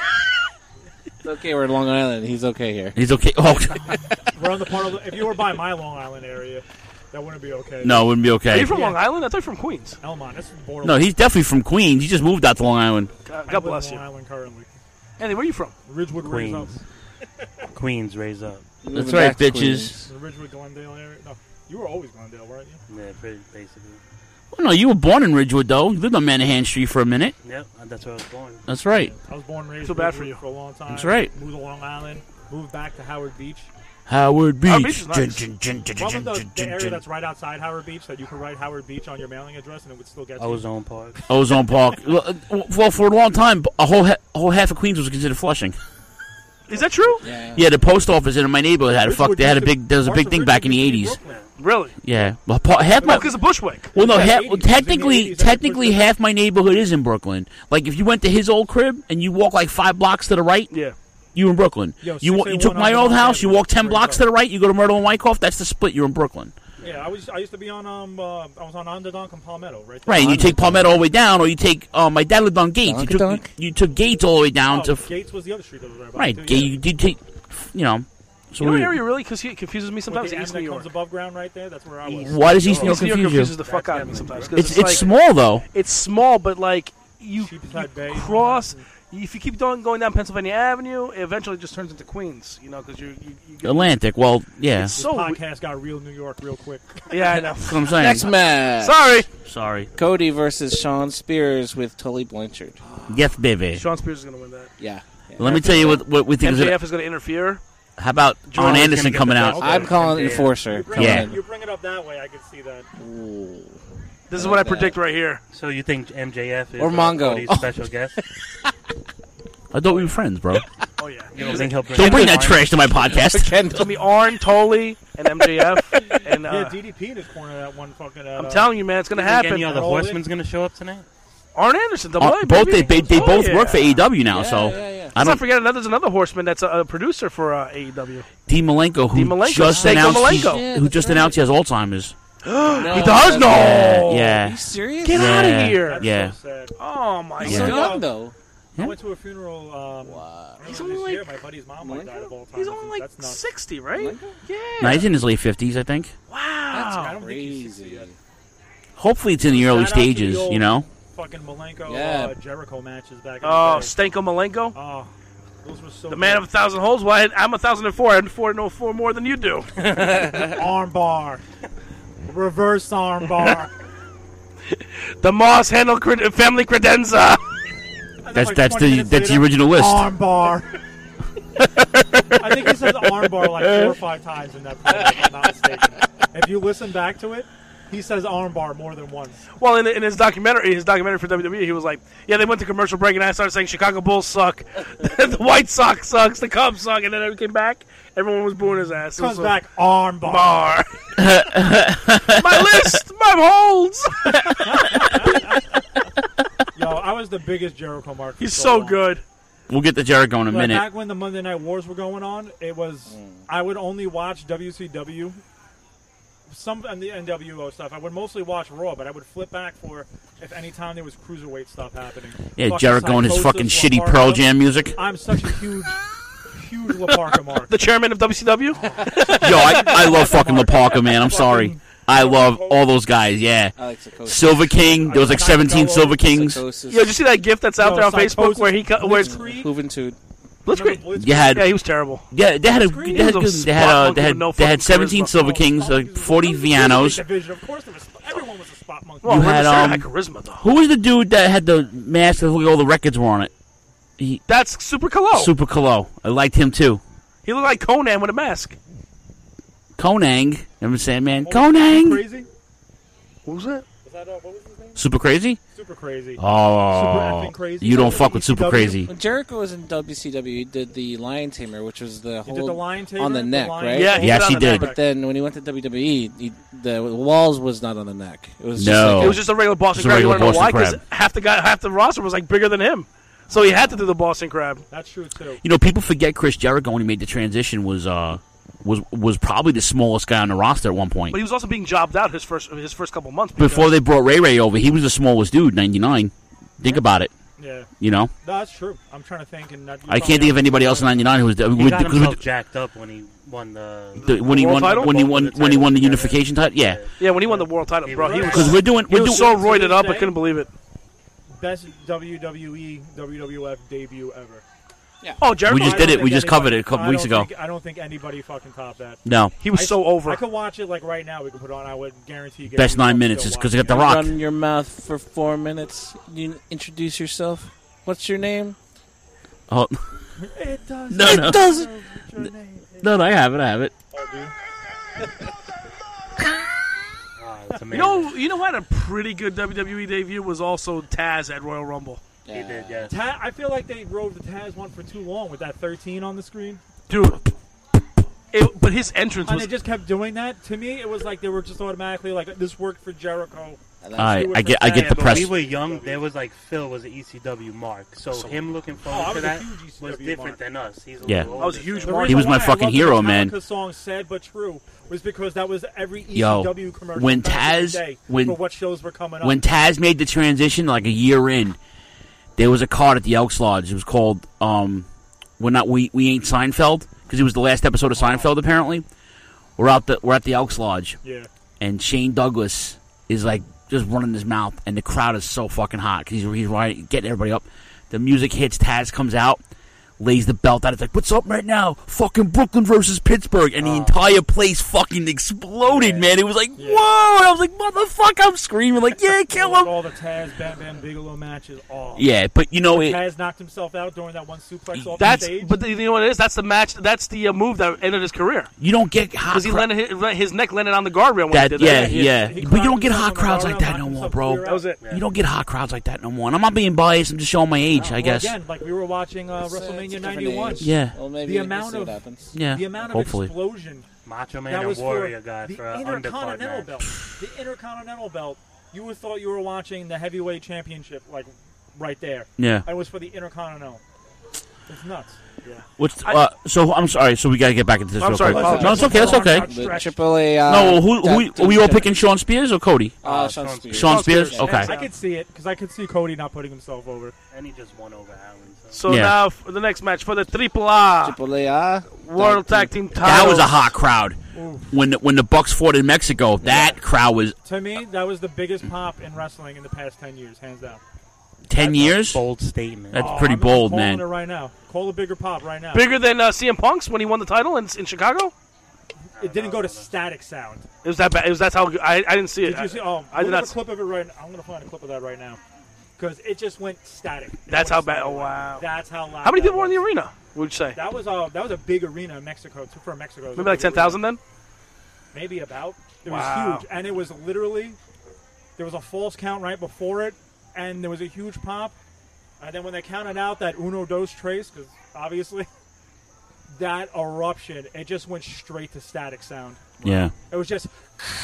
It's okay, we're in Long Island. He's okay here. He's okay. Oh, We're on the part of if you were by my Long Island area, that wouldn't be okay. no, it wouldn't be Are okay. you from Yeah. Long Island? I thought you were from Queens. Elmont, this is borderline. No, he's definitely from Queens. He just moved out to Long Island. God, I God live bless in you. Long Island currently. Andy, where are you from? Ridgewood raised up. Queens. Queens raise up. Moving That's right, back to bitches. Queens. The Ridgewood Glendale area. No, you were always Glendale, weren't you? Yeah, basically. Well, no, you were born in Ridgewood, though. You lived on Manahan Street for a minute. Yep, that's where I was born. That's right. I was born and raised Feel in bad for Ridgewood you. for a long time. That's right. Moved to Long Island. Moved back to Howard Beach. Howard Beach. Beach is nice. What was the area that's right outside Howard Beach that you could write Howard Beach on your mailing address and it would still get to you? Ozone Park. Ozone Park. Well, for a long time, a whole half of Queens was considered Flushing. Is that true? Yeah. Yeah, the post office in my neighborhood had a Ridgewood They had a used to- big. There was a parts big of thing back in the Ridgewood used '80s. to be Brooklyn. Really? Yeah, well, half No, my. because of Bushwick. Well, no, Yeah, half, 80s. It was in the technically, 80s. technically, half my neighborhood is in Brooklyn. Like, if you went to his old crib and you walk like 5 blocks to the right, Yeah. you in Brooklyn. Yo, You 681 took my on old Long house, you Avenue. walk 10 There you blocks go. to the right, you go to Myrtle and Wyckoff. That's the split. You're in Brooklyn, Yeah, I used to be on I was on Onderdonk and Palmetto, right? There. right? And you take Palmetto all the way down, or you take. My dad lived on Gates. Donkadonk? You took Gates all the way down Oh, to. Gates was the other street that was right. About Right, it, too, Gate. yeah. You did take. You know. So You know what we- area really? Because he confuses me With sometimes. the East M New that York. comes above ground right there. That's where I was. why does East New York East New York confuse confuses you? the fuck out of me sometimes. 'cause It's like, small though. It's small, but like you Sheepshead Bay. cross. If you keep going down Pennsylvania Avenue, it eventually just turns into Queens. You know, because you get, Atlantic. Well, yeah. It's This so podcast got real New York real quick. yeah, I know. That's what I'm saying. Next match. Sorry, Sorry. Cody versus Sean Spears with Tully Blanchard. Yes, baby. Sean Spears is going to win that. Yeah. Let me tell you what we think is. MJF is going to interfere. How about John Arn is Anderson gonna get coming the out? best. I'm calling MJF. Enforcer. Bring Yeah. you bring it up that way, I could see that. Ooh. This is what I predict right here. So you think MJF is Or Mongo. Cody's special guest? I thought we were friends, bro. Oh yeah, You don't think he'll bring Don't bring that Arn? trash to my podcast. it's going to be Arn, Tully, and MJF. And Yeah, DDP in his corner that one fucking. I'm telling you, man, it's going to You think happen. any other All in? horseman's going to show up tonight? Arn Anderson, double A, Both baby. they Oh, both yeah. work for AEW now, Yeah, so yeah, yeah. I Let's not don't. forget there's another horseman that's a producer for AEW. Dean Malenko, who Dean Malenko, just Stanko announced Malenko. Yeah, who that's just right. announced he has Alzheimer's. No, He does? No. Yeah, Are you yeah. serious? Get Yeah. out of here. That's Yeah. so sad. Oh my He's Yeah. so god. young, though. I went to a funeral. Wow. He's only this like- year. My buddy's mom like, died of Alzheimer's. He's only like That's nuts. 60, right? Yeah. No, he's in his late 50s, I think. I Wow. don't think he's 60 Crazy. yet. Hopefully, it's in the early Shout out to the stages. old You know. Fucking Malenko Yeah. Jericho matches back in Oh, the day. Stanko Malenko, Oh, those were so the man of 1,000 holes. Well, I'm 1,004. I know four more than you do. armbar. Reverse armbar. The Moss Handle family credenza. That's the original list. Armbar. I think he says armbar like 4 or 5 times in that promo, if I'm not mistaken. If you listen back to it, he says armbar more than once. Well, in his documentary for WWE, he was like, "Yeah, they went to commercial break, and I started saying Chicago Bulls suck, the White Sox sucks, the Cubs suck," and then it came back, everyone was booing his ass. It was Comes back armbar. bar. My list, my holds. Yo, I was the biggest Jericho mark. for He's so long. good. We'll get to Jericho in a But minute. back when the Monday Night Wars were going on, it was I would only watch WCW, some and the NWO stuff. I would mostly watch Raw, but I would flip back for if any time there was cruiserweight stuff happening. Yeah, Fucking Jericho and his Psychosis, fucking shitty Laparca. Pearl Jam music. I'm such a huge Laparca mark. The chairman of WCW. Yo, I love fucking LaParca, man. I'm sorry. I love all those guys. Yeah, I like Psychosis. Silver King. There was like 17 Silver Kings. Psychosis. Yo, did you see that gift that's out Yo, there on Psychosis, Facebook where he where it's Blitzkrieg. Juventud. Blitzkrieg? Blitzkrieg. You had Yeah, he was terrible. yeah, they had a Blitzkrieg they had was a good- they had spot they monkey with no had they had fucking 17 charisma. Silver Kings, 40 Vianos. Division. Of course, everyone was a spot monkey. Well, You Rey had, Mysterio had charisma though. Who was the dude that had the mask that all the records were on it? That's Super Calo. Super Calo. I liked him too. He looked like Conan with a mask. Konang. Remember saying, man? Super Konang. Crazy. What was that? Was that what was his name? Super Crazy? Super Crazy. Oh, effing crazy. you don't So, fuck with Super ECW? Crazy. When Jericho was in WCW, he did the Lion Tamer, which was the He did the whole lion tamer, on the neck, lion right? Yeah, tamer. Yes, hit he on the did. neck. But then when he went to WWE, the walls was not on the neck. It was No. just like It was just a regular Boston Just a crab. You regular want to know why? Boston Because crab. half the roster was like bigger than him. So he had to do the Boston Crab. That's true too. You know, people forget Chris Jericho when he made the transition was probably the smallest guy on the roster at one point. But he was also being jobbed out his first couple months. Before they brought Ray over, he was the smallest dude, 99. Think about it. Yeah. You know? No, that's true. I'm trying to think. And I can't think of anybody else in 99 who was... He got himself jacked up when he won when he won the unification title. Yeah. Yeah, when he won the world title, bro. He was, Because we're doing so roided up, I couldn't believe it. Best WWE, WWF debut ever. Yeah. Oh, Jericho. We just did it. We just covered it a couple weeks ago. I don't think anybody fucking topped that. No. He was so over. I could watch it like right now. We could put it on. I would guarantee. Best 9 minutes is because it got The Rock. Run your mouth for 4 minutes. You introduce yourself. What's your name? Oh. It does. No, no. It doesn't. No, I have it. Oh, dude. That's amazing. You know who had a pretty good WWE debut was also Taz at Royal Rumble. He did, yes. I feel like they rode the Taz one for too long with that 13 on the screen. Dude. But his entrance And was... they just kept doing that. To me, it was like they were just automatically like, this worked for Jericho. I get the But press. we were young. There was like Phil was an ECW mark, so him looking forward to was a that huge ECW was different mark. than us. He's a Yeah. little I was a older, huge so- mark. He was my fucking hero, man. The song "Sad but True" was because that was every Yo, ECW commercial. when back in the Taz- day when- for what shows were coming up. When Taz made the transition, like a year in, there was a card at the Elks Lodge. It was called "We Ain't Seinfeld" because it was the last episode of Seinfeld. Apparently, we're at the Elks Lodge, yeah, and Shane Douglas is like just running his mouth, and the crowd is so fucking hot because he's getting everybody up. The music hits, Taz comes out, lays the belt out. It's like, what's up right now? Fucking Brooklyn versus Pittsburgh. And the entire place fucking exploded, man. It was like, whoa. And I was like, motherfucker. I'm screaming like, yeah, kill like him. all the Taz Bam Bam Bigelow matches. Oh, Yeah, but you know, Taz knocked himself out during that one suplex off That's, the stage. but you know what it is? That's the match. That's the move that ended his career you don't get hot because he landed his neck landed on the guardrail when that, he did that. yeah. He But you don't get cracked hot himself crowds on the like that guardrail, no knocked more, himself bro. clear That was it. You don't get hot crowds like that no more. And I'm not being biased. I'm just showing my age, I guess. Again, like we were watching It's a WrestleMania different 91. age. Yeah. Well, maybe The we can amount see what of- happens. Yeah. The amount of Hopefully. explosion Macho Man that and was Warrior for guy the for an undercard Intercontinental match. belt. The Intercontinental belt. You would thought you were watching the heavyweight championship, like right there. Yeah. It was for the Intercontinental. It's nuts. What's so? I'm sorry. So we got to get back into this. I'm real sorry, quick. apologize. No, it's okay. That's okay. The Triple A. No, who are we all picking? Sean Spears or Cody? Sean Spears. Sean Spears. Yeah. Okay. I could see it because I could see Cody not putting himself over. And he just won over Allen. So Yeah. now for the next match for the Triple A Triple A. World Tag Team title. That was a hot crowd. When the Bucks fought in Mexico, that crowd was To me, that was the biggest pop in wrestling in the past 10 years, hands down. 10 years. Bold statement. That's pretty I'm bold, calling man. it right now. Call a bigger pop right now. Bigger than CM Punk's when he won the title in Chicago. It didn't go to Static Sound. It was that bad. It was that's how good. I didn't see it. Did you see? Oh, I did look not at a clip of it right now. I'm going to find a clip of that right now. Because it just went static. That's how bad. Oh wow. That's how loud. How many that people were in the was. arena? Would you say? That was a big arena in Mexico, for Mexico. It was Maybe a like big arena. 10,000 then. Maybe about. It Wow. was huge. And it was literally, there was a false count right before it, and there was a huge pop. And then when they counted out that uno, dos, tres, because obviously, that eruption, it just went straight to Static Sound. Yeah. It was just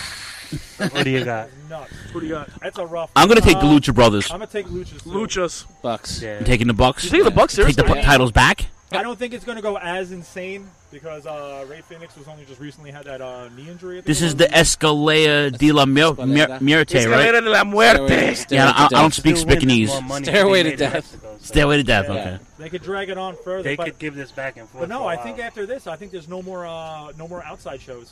What do you got? nuts. What do you got? That's a rough. I'm gonna take the Lucha Brothers. I'm gonna take Luchas. too. Luchas. Bucks. Yeah. I'm taking the Bucks. You take the Bucks Take seriously? the titles back. I don't think it's gonna go as insane because Ray Phoenix was only just recently had that knee injury. I think This it is was. the Escalera de la Muerte, Escalera right? de la Muerte. Yeah, I don't speak Still win Spicanese. more money Stairway if to they made it Death. Mexico, so Stairway to Death. Yeah. Okay. They could drag it on further. They but, could give this back and forth. but no, for a I while. think after this, I think there's no more outside shows.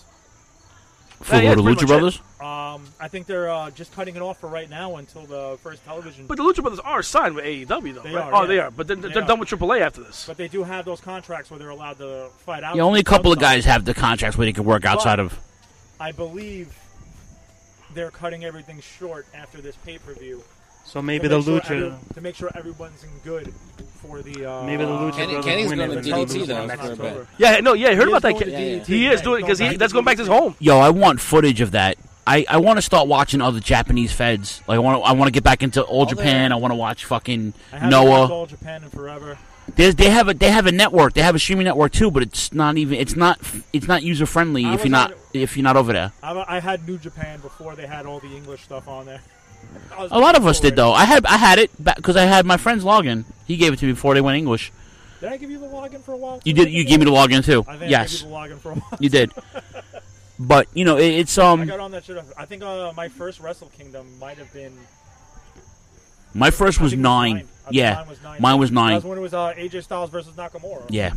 For Yeah, the pretty Lucha much Brothers. I think they're just cutting it off for right now until the first television. But the Lucha Brothers are signed with AEW though. They right? are, Oh, yeah. they are. But they're They done are. with AAA after this. But they do have those contracts where they're allowed to fight out. Yeah, only a couple of guys have the contracts where they can work outside of. I believe they're cutting everything short after this pay-per-view. So maybe the to make Lucha. to make sure everyone's in good for the. Maybe the Lucha Kenny's Brothers win going it to and DDT lose though in for a Mexico. bit. Yeah, no, yeah, I heard He about that is going kid. to DDT. He is doing because that's going back to his home. Yo, I want footage of that. I want to start watching other Japanese feds. Like I want to get back into All Japan. I want to watch fucking I haven't watched Noah. All Japan in forever. They have a network. They have a streaming network too, but it's not user friendly I if was you're not over there. I had New Japan before they had all the English stuff on there. A lot of us did though. I had it because I had my friend's login. He gave it to me before they went English. Did I give you the login for a while? You did. You gave me the login too. I think Yes, I gave you the login for a while. you did. But it's I got on that shit. I think my first Wrestle Kingdom might have been. My first was I think it 9. 9. Yeah, Mine was 9. mine was That 9. was when it was AJ Styles versus Nakamura. Yeah.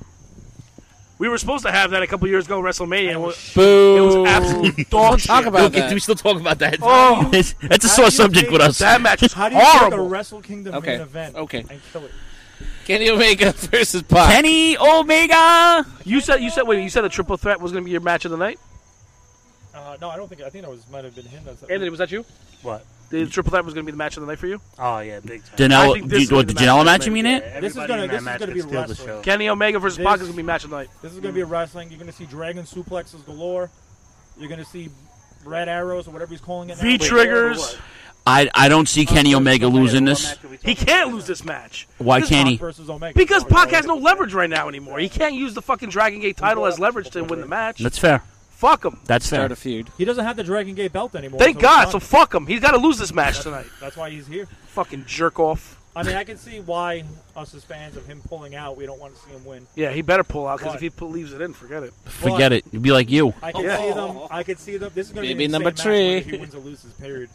We were supposed to have that a couple years ago, WrestleMania. It was Boo. absolute dog shit. Talk about Do that. we still talk about that? Oh. That's a How sore do you subject take- with us. That match was How do you take a horrible. Wrestle Kingdom Okay, main event okay. and kill it? Kenny Omega versus Pac. Kenny Omega. You said the triple threat was going to be your match of the night? No, I don't think. I think that might have been him. Anthony, was that you? What? The triple threat was going to be the match of the night for you? Oh, yeah, big time. I Janela, think this is the the Janela match match? You mean Yeah, it? This is everybody gonna- in this that is match gonna could be steal the wrestling. show. Kenny Omega versus This- Pac is going to be match of the night. This is going to be a wrestling. You're going to see dragon suplexes galore. You're going to see red arrows or whatever he's calling it now. V-triggers. I don't see Kenny Omega losing this. He can't lose this match. Why This can't Pac he? versus Omega. Because Pac has no leverage right now anymore. He can't use the fucking Dragon Gate title as leverage to win the match. That's fair. Fuck him. That's fair. Start a feud. He doesn't have the Dragon Gate belt anymore. Thank so God. it's So done. fuck him. He's got to lose this match tonight. That's why he's here. Fucking jerk off. I mean, I can see why us as fans of him pulling out, we don't want to see him win. Yeah, he better pull out because What? if he leaves it in, forget it. Forget it. You'd be like you. I can see them. I can see them. This is going to be Baby an number insane match whether 3. he wins or loses. Period.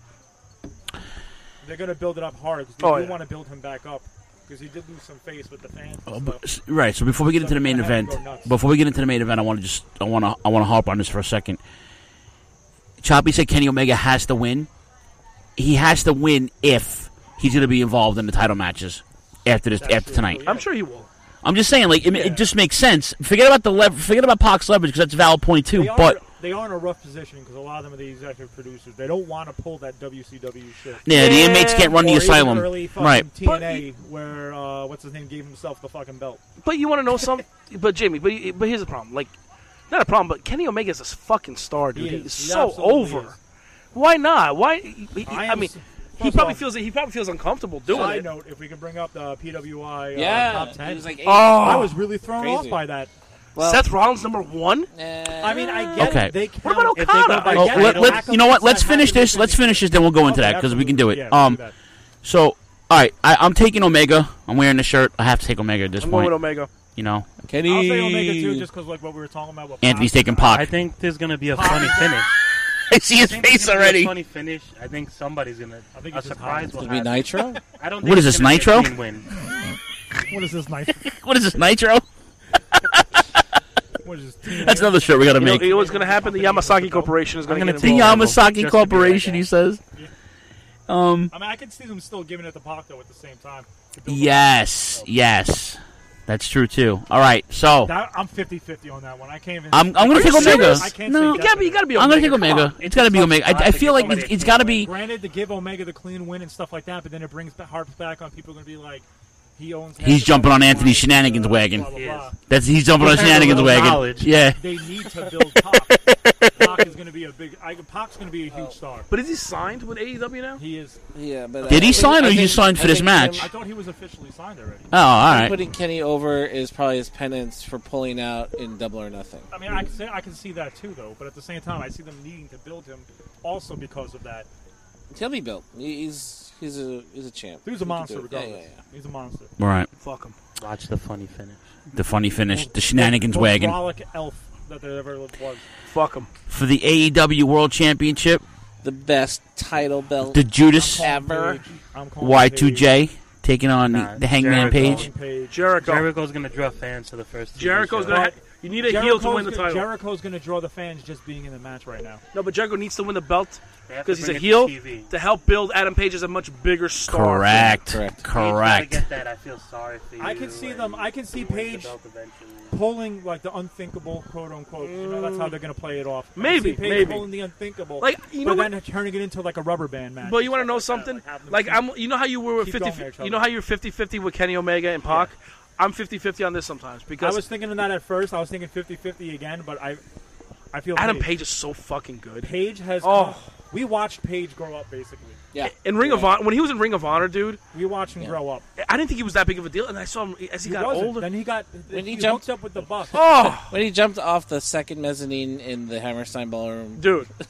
They're going to build it up hard because they Oh, do yeah. want to build him back up because he did lose some face with the fans. Oh, and but- stuff. right. So before we get into the main Have him event, go nuts. I want to harp on this for a second. Choppy said Kenny Omega has to win. He has to win if he's going to be involved in the title matches after tonight. I'm sure he will. I'm just saying, like it just makes sense. Forget about Pac's leverage because that's a valid point too. But They are in a rough position because a lot of them are the executive producers. They don't want to pull that WCW shit. yeah, the inmates can't run Or the even asylum, early fucking right? TNA, where what's his name gave himself the fucking belt. But you want to know something? But Jamie, but here's the problem. Like, not a problem, but Kenny Omega is a fucking star, dude. He He's is. He so absolutely over. is. Why not? Why? I I am mean, s- he first probably off, feels uncomfortable doing Side it. note: if we can bring up the PWI Yeah. top 10, He was like 8. Oh, I was really thrown Crazy. off by that. Well, Seth Rollins #1. I mean, I get Okay. it. They What about count- if they go Okada? by Oh, that, let, the let, lack you of know what? hits Let's that finish happen this. between Let's the- finish this. Then we'll go into Okay, that because we can do it. absolutely. Yeah, we'll do that. So, all right, I'm taking Omega. I'm wearing the shirt. I have to take Omega at this I'm going point. with Omega. You know, Kenny. I'll say Omega too, just because like what we were talking about. With Anthony's Pac. taking I Pac. think there's going to be a funny finish. I see his I think face there's gonna be already. a funny finish. I think somebody's going to. I think A it's just surprise Hines. will It'll be happen. Nitro. I don't What think is it's this, gonna be a Nitro? clean win. What is this nice? What is this, Nitro? What is this? That's another shirt we got to You know, make. you know what's going to happen? The Yamasaki Corporation is going to I'm get The gonna involved. Yamasaki Just to Corporation, be he says. I mean, I can see them still giving it to Pac though at the same time. to build up. Yes. That's true too. All right, so I'm 50-50 on that one. I can't even. I'm going to Are take you Omega. serious? I can't No, say You got to be I'm going to take Come Omega. on. It's got to be Omega. I feel like it's got to be. Granted, to give Omega the clean win and stuff like that, but then it brings harps back on people going to be like, he owns. He's jumping on Anthony's shenanigans wagon. blah, blah, blah. He's jumping on He has a shenanigans little wagon. knowledge. Yeah. They need to build Pac. Pac is going to be a big. Pac's going to be a huge star. But is he signed with AEW now? He is. Yeah, but Did he I sign or think- he just signed for I this think match? I thought he was officially signed already. Oh, all right. Putting Kenny over is probably his penance for pulling out in Double or Nothing. I mean, I can see that too, though. But at the same time, I see them needing to build him also because of that. He'll be built. He's a champ. He was a He can monster, do it. regardless. Yeah. He's a monster. All right. Fuck him. Watch the funny finish. The funny finish. The shenanigans Most wagon. frolic elf that there ever was. Fuck him. For the AEW World Championship, The best title belt the Judas ever. I'm calling Y2J taking on Nah, the Hangman Jericho. Page. Page. Jericho. Jericho's going to draw fans to the first. TV Jericho's show. going to. You need a heel to win the title. Jericho's going to draw the fans just being in the match right now. No, but Jericho needs to win the belt They have to because he's a bring it to heel TV. to help build Adam Page as a much bigger star. Correct. Correct. Paige gotta Correct. get that. I feel sorry for you. I can see and them. I can see you win the Paige belt eventually. pulling like the unthinkable, quote unquote. You know, that's how they're going to play it off. I can Maybe, see Paige maybe. pulling the unthinkable, Like, you know but what? then turning it into like a rubber band match. But you want to and know stuff something? like that, having them Like keep- you know how you were with keep 50. going at each You know other. how you're 50-50 with Kenny Omega and Pac. I'm 50-50 on this sometimes I because was thinking of that at first. I was thinking 50-50 again, but I feel Adam Page is so fucking good. Paige has. Oh. We watched Paige grow up basically. Yeah. In Ring of Honor, when he was in Ring of Honor, dude, We watched him grow up. I didn't think he was that big of a deal, and I saw him as he got wasn't. older. Then he got. When he he jumped- hooked up with the Bucks. Oh, When he jumped off the second mezzanine in the Hammerstein Ballroom. dude,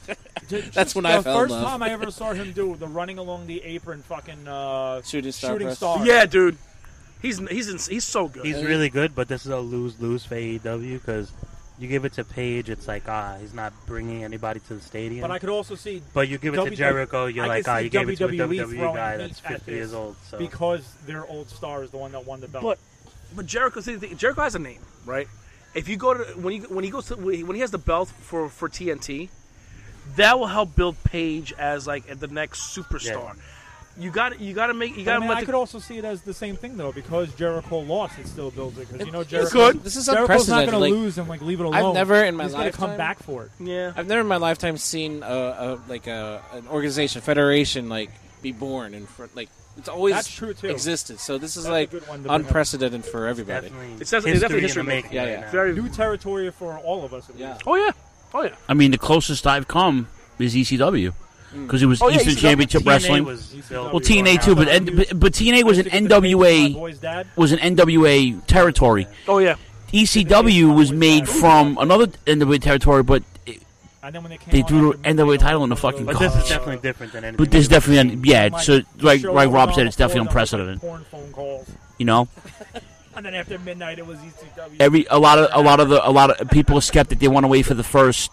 That's when I fell in The first love. time I ever saw him do the running along the apron fucking Shooting star press. Yeah, dude. He's so good. He's really good, but this is a lose-lose for AEW because you give it to Paige, it's like, he's not bringing anybody to the stadium. But I could also see But you give it to Jericho, you're I like, could see you gave it to a WWE WWE throwing guy heat that's at 50 years this old. So. because their old star is the one that won the belt. But Jericho has a name, right? If you go to when he has the belt for TNT, that will help build Paige as like the next superstar. Yeah. You got to I could also see it as the same thing though, because Jericho lost, it still builds it. Because Jericho, good. This is Jericho's not unprecedented. going Like, to lose and like leave it alone. I've never in my He's going to lifetime come back for it. Yeah, I've never in my lifetime seen an organization, federation, like be born and like it's always That's true, too. existed. So this is That's a like good one to bring up. unprecedented for everybody. It's definitely history in the making. making. Yeah, right now. Very. New territory for all of us. At Yeah. least. Oh yeah. I mean, the closest I've come is ECW because it was Eastern ECW. Championship TNA Wrestling. was built Well, TNA too, but TNA was an I used to get the picture of my NWA boy's dad. NWA territory. Oh yeah. ECW was made from another NWA territory, but And then when they came they on threw after the NWA midnight, title in the all fucking those, But this is Gosh. definitely different than anything. But there's definitely So like show Rob was said, on it's definitely before, that was, unprecedented. like, porn phone calls. You know, And then after midnight, it was ECW. a lot of people are skeptic. They want to wait for the first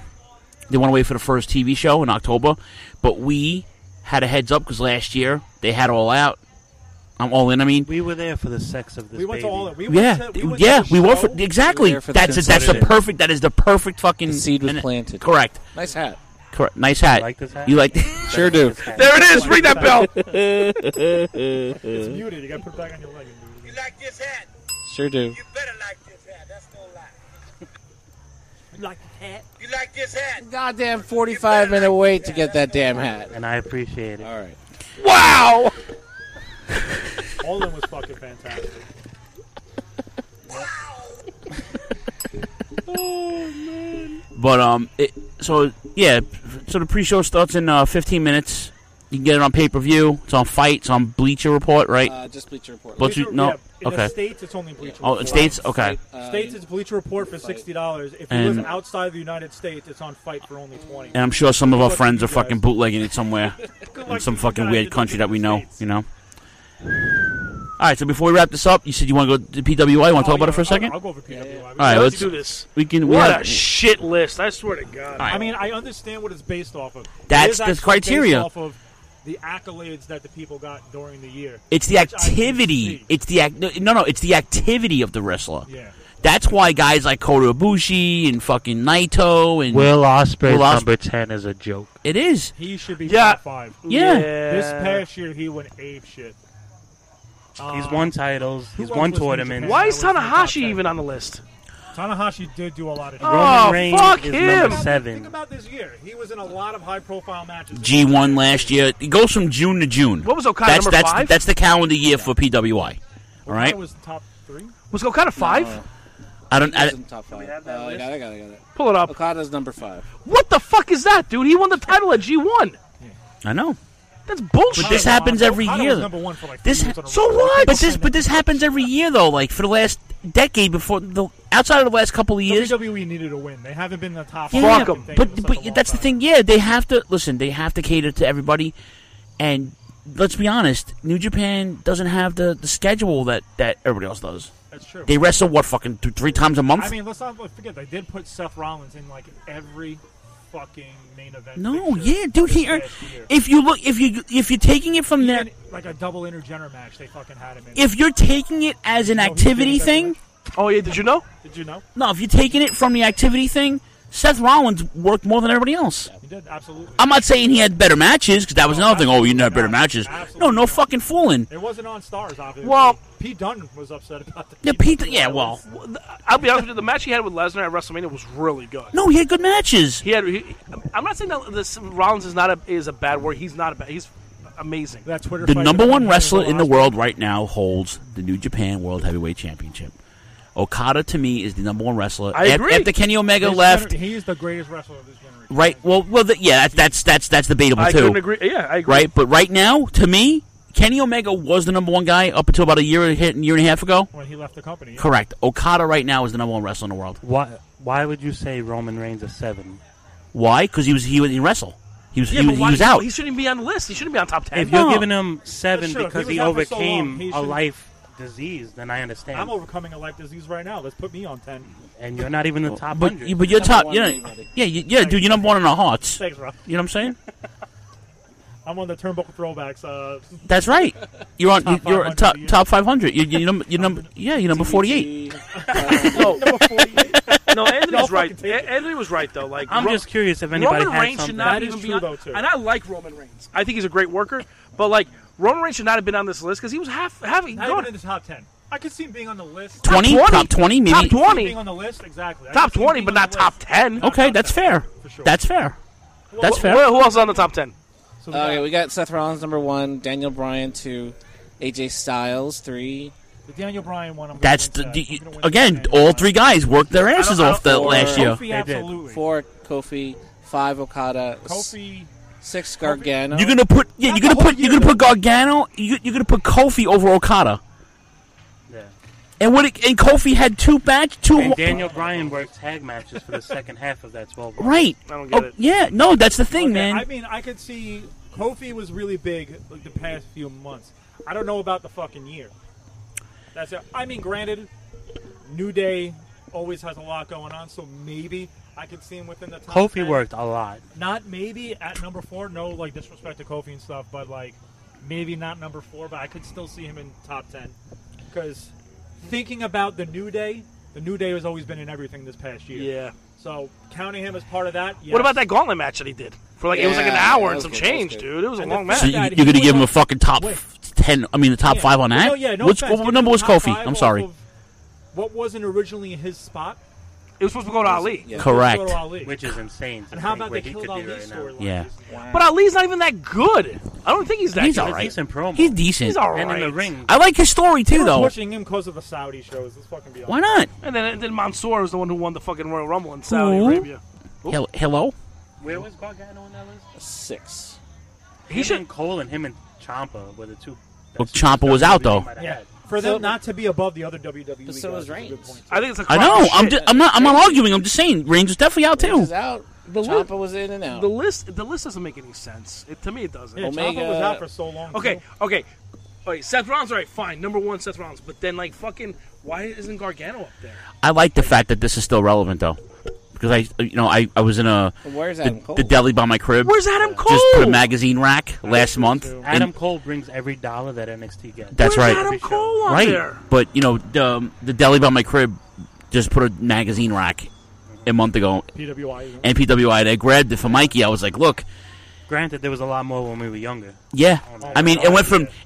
TV show in October, but we had a heads up because last year they had All Out. I'm all in. I mean, We were there for the sex of this We went baby. to all. We yeah, went to, we went yeah, to the we were show. for exactly. We were there for the That's the conception. perfect. That is the perfect fucking The seed was and- planted. Correct. Nice hat. Correct. Nice hat. You like this hat? You like? Sure do. There it is. Ring that bell. It's muted. You got to put it back on your leg. You like this hat? Sure do. You better like this hat. That's no lie. You like the hat? You like this hat? Goddamn 45-minute wait to get that damn hat. And I appreciate it. All right. Wow. All in was fucking fantastic. But so the pre-show starts in 15 minutes. You can get it on pay-per-view. It's on Fight. It's on Bleacher Report, right? Just Bleacher Report. But you no. Yeah, in Okay. the States, it's only Bleacher Oh, Report. in States. Okay. States, it's Bleacher Report for $60. If it And- was outside the United States, it's on Fight for only $20. And I'm sure some of our Good luck friends to are you fucking guys. bootlegging it somewhere Good in luck some to you fucking guys weird in country the that we know. States. You know. All right. So before we wrap this up, you said you want to go to PWI. You want to talk about it for a second? I'll go for PWI. All right. Let's Let's do this. We can. What have, a shit list! I swear to God. All right. I mean, I understand what it's based off of. That's It is the actually criteria. Based off of the accolades that the people got during the year. It's the which I can activity. see. It's the no. It's the activity of the wrestler. Yeah. That's why guys like Kota Ibushi and fucking Naito and Will Ospreay's Will Ospreay- number 10 is a joke. it is. He should be Yeah. top 5. Yeah. This past year, he went ape shit. He's won titles. who He's else won was in tournaments. Japan? Why is That was in the top Tanahashi 10. even on the list? Tanahashi did do a lot of shit. Oh, Roman Reigns fuck is him. number Think 7. about this year. He was in a lot of high-profile matches. G1 last year. It goes from June to June. What was Okada, number 5? That's the calendar year for PWI. All right. was top 3. Was Okada 5? No. I don't. He's in top 5. we have that I list? got it. Pull it up. Okada's number 5. What the fuck is that, dude? He won the title at G1. I know. That's bullshit. But this happens every Okada year. was number 1 for like 3 This years in a so row. what? But this happens every year though. Like for the last decade, before the outside of the last couple of years. WWE needed a win. They haven't been in the top Yeah, 5. Fuck 'em. but that's the thing. Yeah, they have to listen. They have to cater to everybody, and let's be honest. New Japan doesn't have the schedule that everybody else does. That's true. They wrestle what fucking 3 times a month. I mean, let's not forget they did put Seth Rollins in like every fucking main event. no, picture yeah, dude. this Here, past year. if you look, if you're taking it from there, Even, like a double intergender match, they fucking had him in. if you're taking it as an No, he activity did it thing, Oh, yeah, did you know? Did you know? no, if you're taking it from the activity thing, Seth Rollins worked more than everybody else. He did, absolutely. I'm not saying he had better matches because that was another thing. Oh, you didn't have better Absolutely matches. not. No, Absolutely no not. fucking fooling. It wasn't on Stars, obviously. Well- Pete Dunne was upset about the. Yeah, Pete. Yeah, well, I'll be honest with you. The match he had with Lesnar at WrestleMania was really good. no, he had good matches. I'm not saying that this Rollins is a bad word. He's not a bad. He's amazing. That Twitter The fight number between one him and wrestler Will in the Ospreay. world right now holds the New Japan World Heavyweight Championship. Okada, to me, is the number one wrestler. I agree. After Kenny Omega This left, he is the greatest wrestler of this generation. right? Well, yeah, that's debatable I too, couldn't agree. Yeah, I agree. right? But right now, to me, Kenny Omega was the number one guy up until about a year and a half ago. When he left the company. Yeah. Correct. Okada right now is the number one wrestler in the world. Why would you say Roman Reigns is 7? Why? Because he didn't wrestle. He was out. He shouldn't be on the list. He shouldn't be on top 10. If you're giving him 7 Sure, because he he was out for so overcame long, he a should- life disease, then I understand. I'm overcoming a life disease right now. Let's put me on 10. And you're not even in the top But 100. but you're top. one, You know, anybody. yeah, dude. You're number 1 in our hearts. Thanks, Rob. You know what I'm saying? I'm on the turnbuckle throwbacks. That's right. You're on. Top You're 500, top yeah. top 500. You're number. Yeah, you're number 48. No, Number 48. no, Anthony Y'all was right. fucking take it. Anthony was right though. Like I'm just curious if anybody Roman has Reigns should something. not That is even be true, on. though, too. And I like Roman Reigns. I think he's a great worker. But like Roman Reigns should not have been on this list because he was half. Not Go even in to the top 10. I could see him being on the list. 20, 20? top 20, maybe. Top 20. Being on the list, exactly. I top could see him 20, being but on not the top list. 10. Not Okay, top that's 10, fair. For sure. That's fair. That's fair. Who else is on the top 10? So Okay, we got Seth Rollins number 1, Daniel Bryan 2, AJ Styles 3. the Daniel Bryan one. I'm That's gonna the, win that. I'm gonna win again. that. All 3 guys worked their asses I off the don't- last year. Kofi, absolutely. 4, Kofi. 5, Okada. Kofi. 6, Gargano. You're gonna put. Yeah, Not you're the gonna whole put. You're year, gonna put Gargano. You're gonna put Kofi over Okada. Yeah. And and Kofi had 2 And Daniel Bryan worked tag matches for the second half of that 12 rounds. Right. I don't get it. Yeah. No, that's the thing, Okay, man. I mean, I could see Kofi was really big like the past few months. I don't know about the fucking year. That's it. I mean, granted, New Day always has a lot going on, so maybe I could see him within the top Kofi 10. worked a lot. Not maybe at number 4. No, like disrespect to Kofi and stuff, but like maybe not number 4. But I could still see him in top 10 because thinking about the New Day has always been in everything this past year. Yeah. So counting him as part of that. Yes. What about that gauntlet match that he did? For like it was like an Yeah, hour that and was some good, that was change, good. dude. It was a And long the match. So fact you're he gonna give him was a fucking top Wait. 10. I mean, the top Yeah. 5 on that. No, yeah, no What's, offense. what Give number him was top Kofi? 5 I'm off sorry. of what wasn't originally in his spot? It was supposed to go to Ali. Yeah. Correct. Go to Ali. Which is insane. To And how think about where the he Killed could be Ali right now. storyline? Yeah. But Ali's not even that good. I don't think he's that He's good. all right. Decent promo. He's decent. He's all And in the right. ring. I like his story They too, were though. pushing him because of the Saudi shows. Let's fucking be honest. Why not? And then Mansoor was the one who won the fucking Royal Rumble in Saudi Who? Arabia. Hello. Where was Gargano on that list? 6. He should Cole and him and Ciampa were the two. Well, Ciampa was out, though. Yeah. For them not to be above the other WWE But so guys is is a good Reigns. point. I think it's a I crock know. of shit. I'm not arguing. I'm just saying Reigns was definitely out Reigns too. is out. The Ciampa was in and out. The list doesn't make any sense. To me, it doesn't. Yeah, Omega- Ciampa was out for so long. Okay, too. okay. Wait, Seth Rollins, all right, fine. Number 1, Seth Rollins. But then, like, fucking, why isn't Gargano up there? I like the fact that this is still relevant, though, because I was in Where's Adam Cole? the deli by my crib. Where's Adam Cole? Just put a magazine rack last month. too. and- Adam Cole brings every dollar that NXT gets. That's Where's right. Adam Cole on Right, there? but the deli by my crib just put a magazine rack a month ago, PWI. and PWI. And I grabbed it for Mikey. I was like, "Look, Granted, there was a lot more when we were younger. yeah." I mean, it went from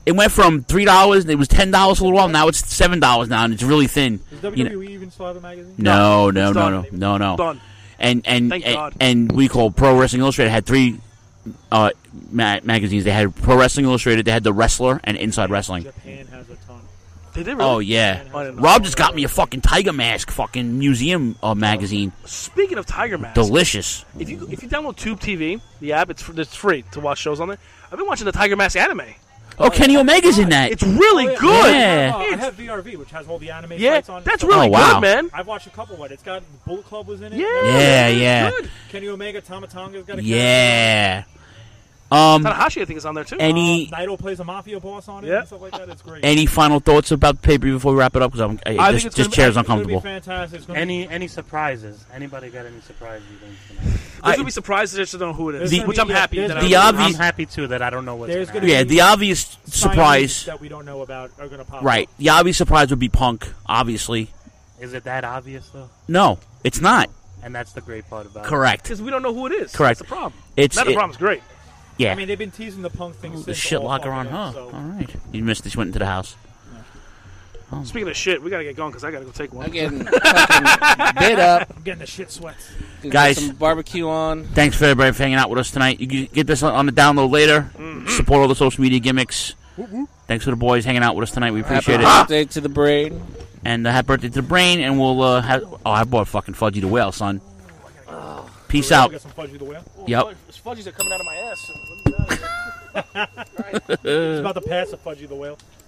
$3. It was $10 for a little while. Now it's $7 now, and it's really thin. Does You know- WWE even still have a magazine? No. It's done. Done. And Thank God. and we call Pro Wrestling Illustrated had 3 magazines. They had Pro Wrestling Illustrated, they had The Wrestler, and Inside Wrestling. Japan has a ton. Did they really? Oh yeah, I didn't know. Rob just got me a fucking Tiger Mask fucking museum magazine. Speaking of Tiger Mask, Delicious. if you download Tube TV, the app, it's free to watch shows on there. I've been watching the Tiger Mask anime. Oh, Kenny Omega's in that. It's really Oh, yeah. good. Yeah. I have VRV, which has all the anime Yeah, fights on it. that's So really Oh, wow. good, man. I've watched a couple of it. It's got Bullet Club was in it. Yeah, Yeah. Good. Kenny Omega, Tamatonga's got a Yeah. Tanahashi, I think, is on there too. Any Naito plays a mafia boss on it Yeah. and stuff like that. It's great. any final thoughts about the pay-per-view before we wrap it up? Because I think it's this gonna chair's It's gonna uncomfortable. be fantastic. It's gonna Any surprises? Anybody got any surprises? you think, tonight? This would be surprised just to know who it is, The- which I'm happy. there's that gonna I be- don't know. obvious- I'm happy too that I don't know what's There's gonna gonna happen. Yeah, the obvious signs surprise. that we don't know about are going to pop Right. up. The obvious surprise would be Punk, obviously. Is it that obvious though? No, it's not. And that's the great part about it. Correct. Because we don't know who it is. Correct. That's the problem. It's Not the it- problem. It's great. Yeah. I mean, they've been teasing the Punk thing the since shit all locker fucking on, huh? up, so- All right. You missed this. Went into the house. Speaking of shit, we gotta get going because I gotta go take one. I'm getting fucking bit up. I'm getting the shit sweats. Gonna Guys. get some barbecue on. Thanks for everybody for hanging out with us tonight. You can get this on the download later. Support all the social media gimmicks. Thanks for the boys hanging out with us tonight. We appreciate Happy it. birthday to the brain. And happy birthday to the brain. And we'll have. Oh, I bought fucking Fudgy the Whale, son. Peace We'll out. Get some Fudgy the Whale. Yep. Fudgies are coming out of my ass. It's about to pass a Fudgy the Whale.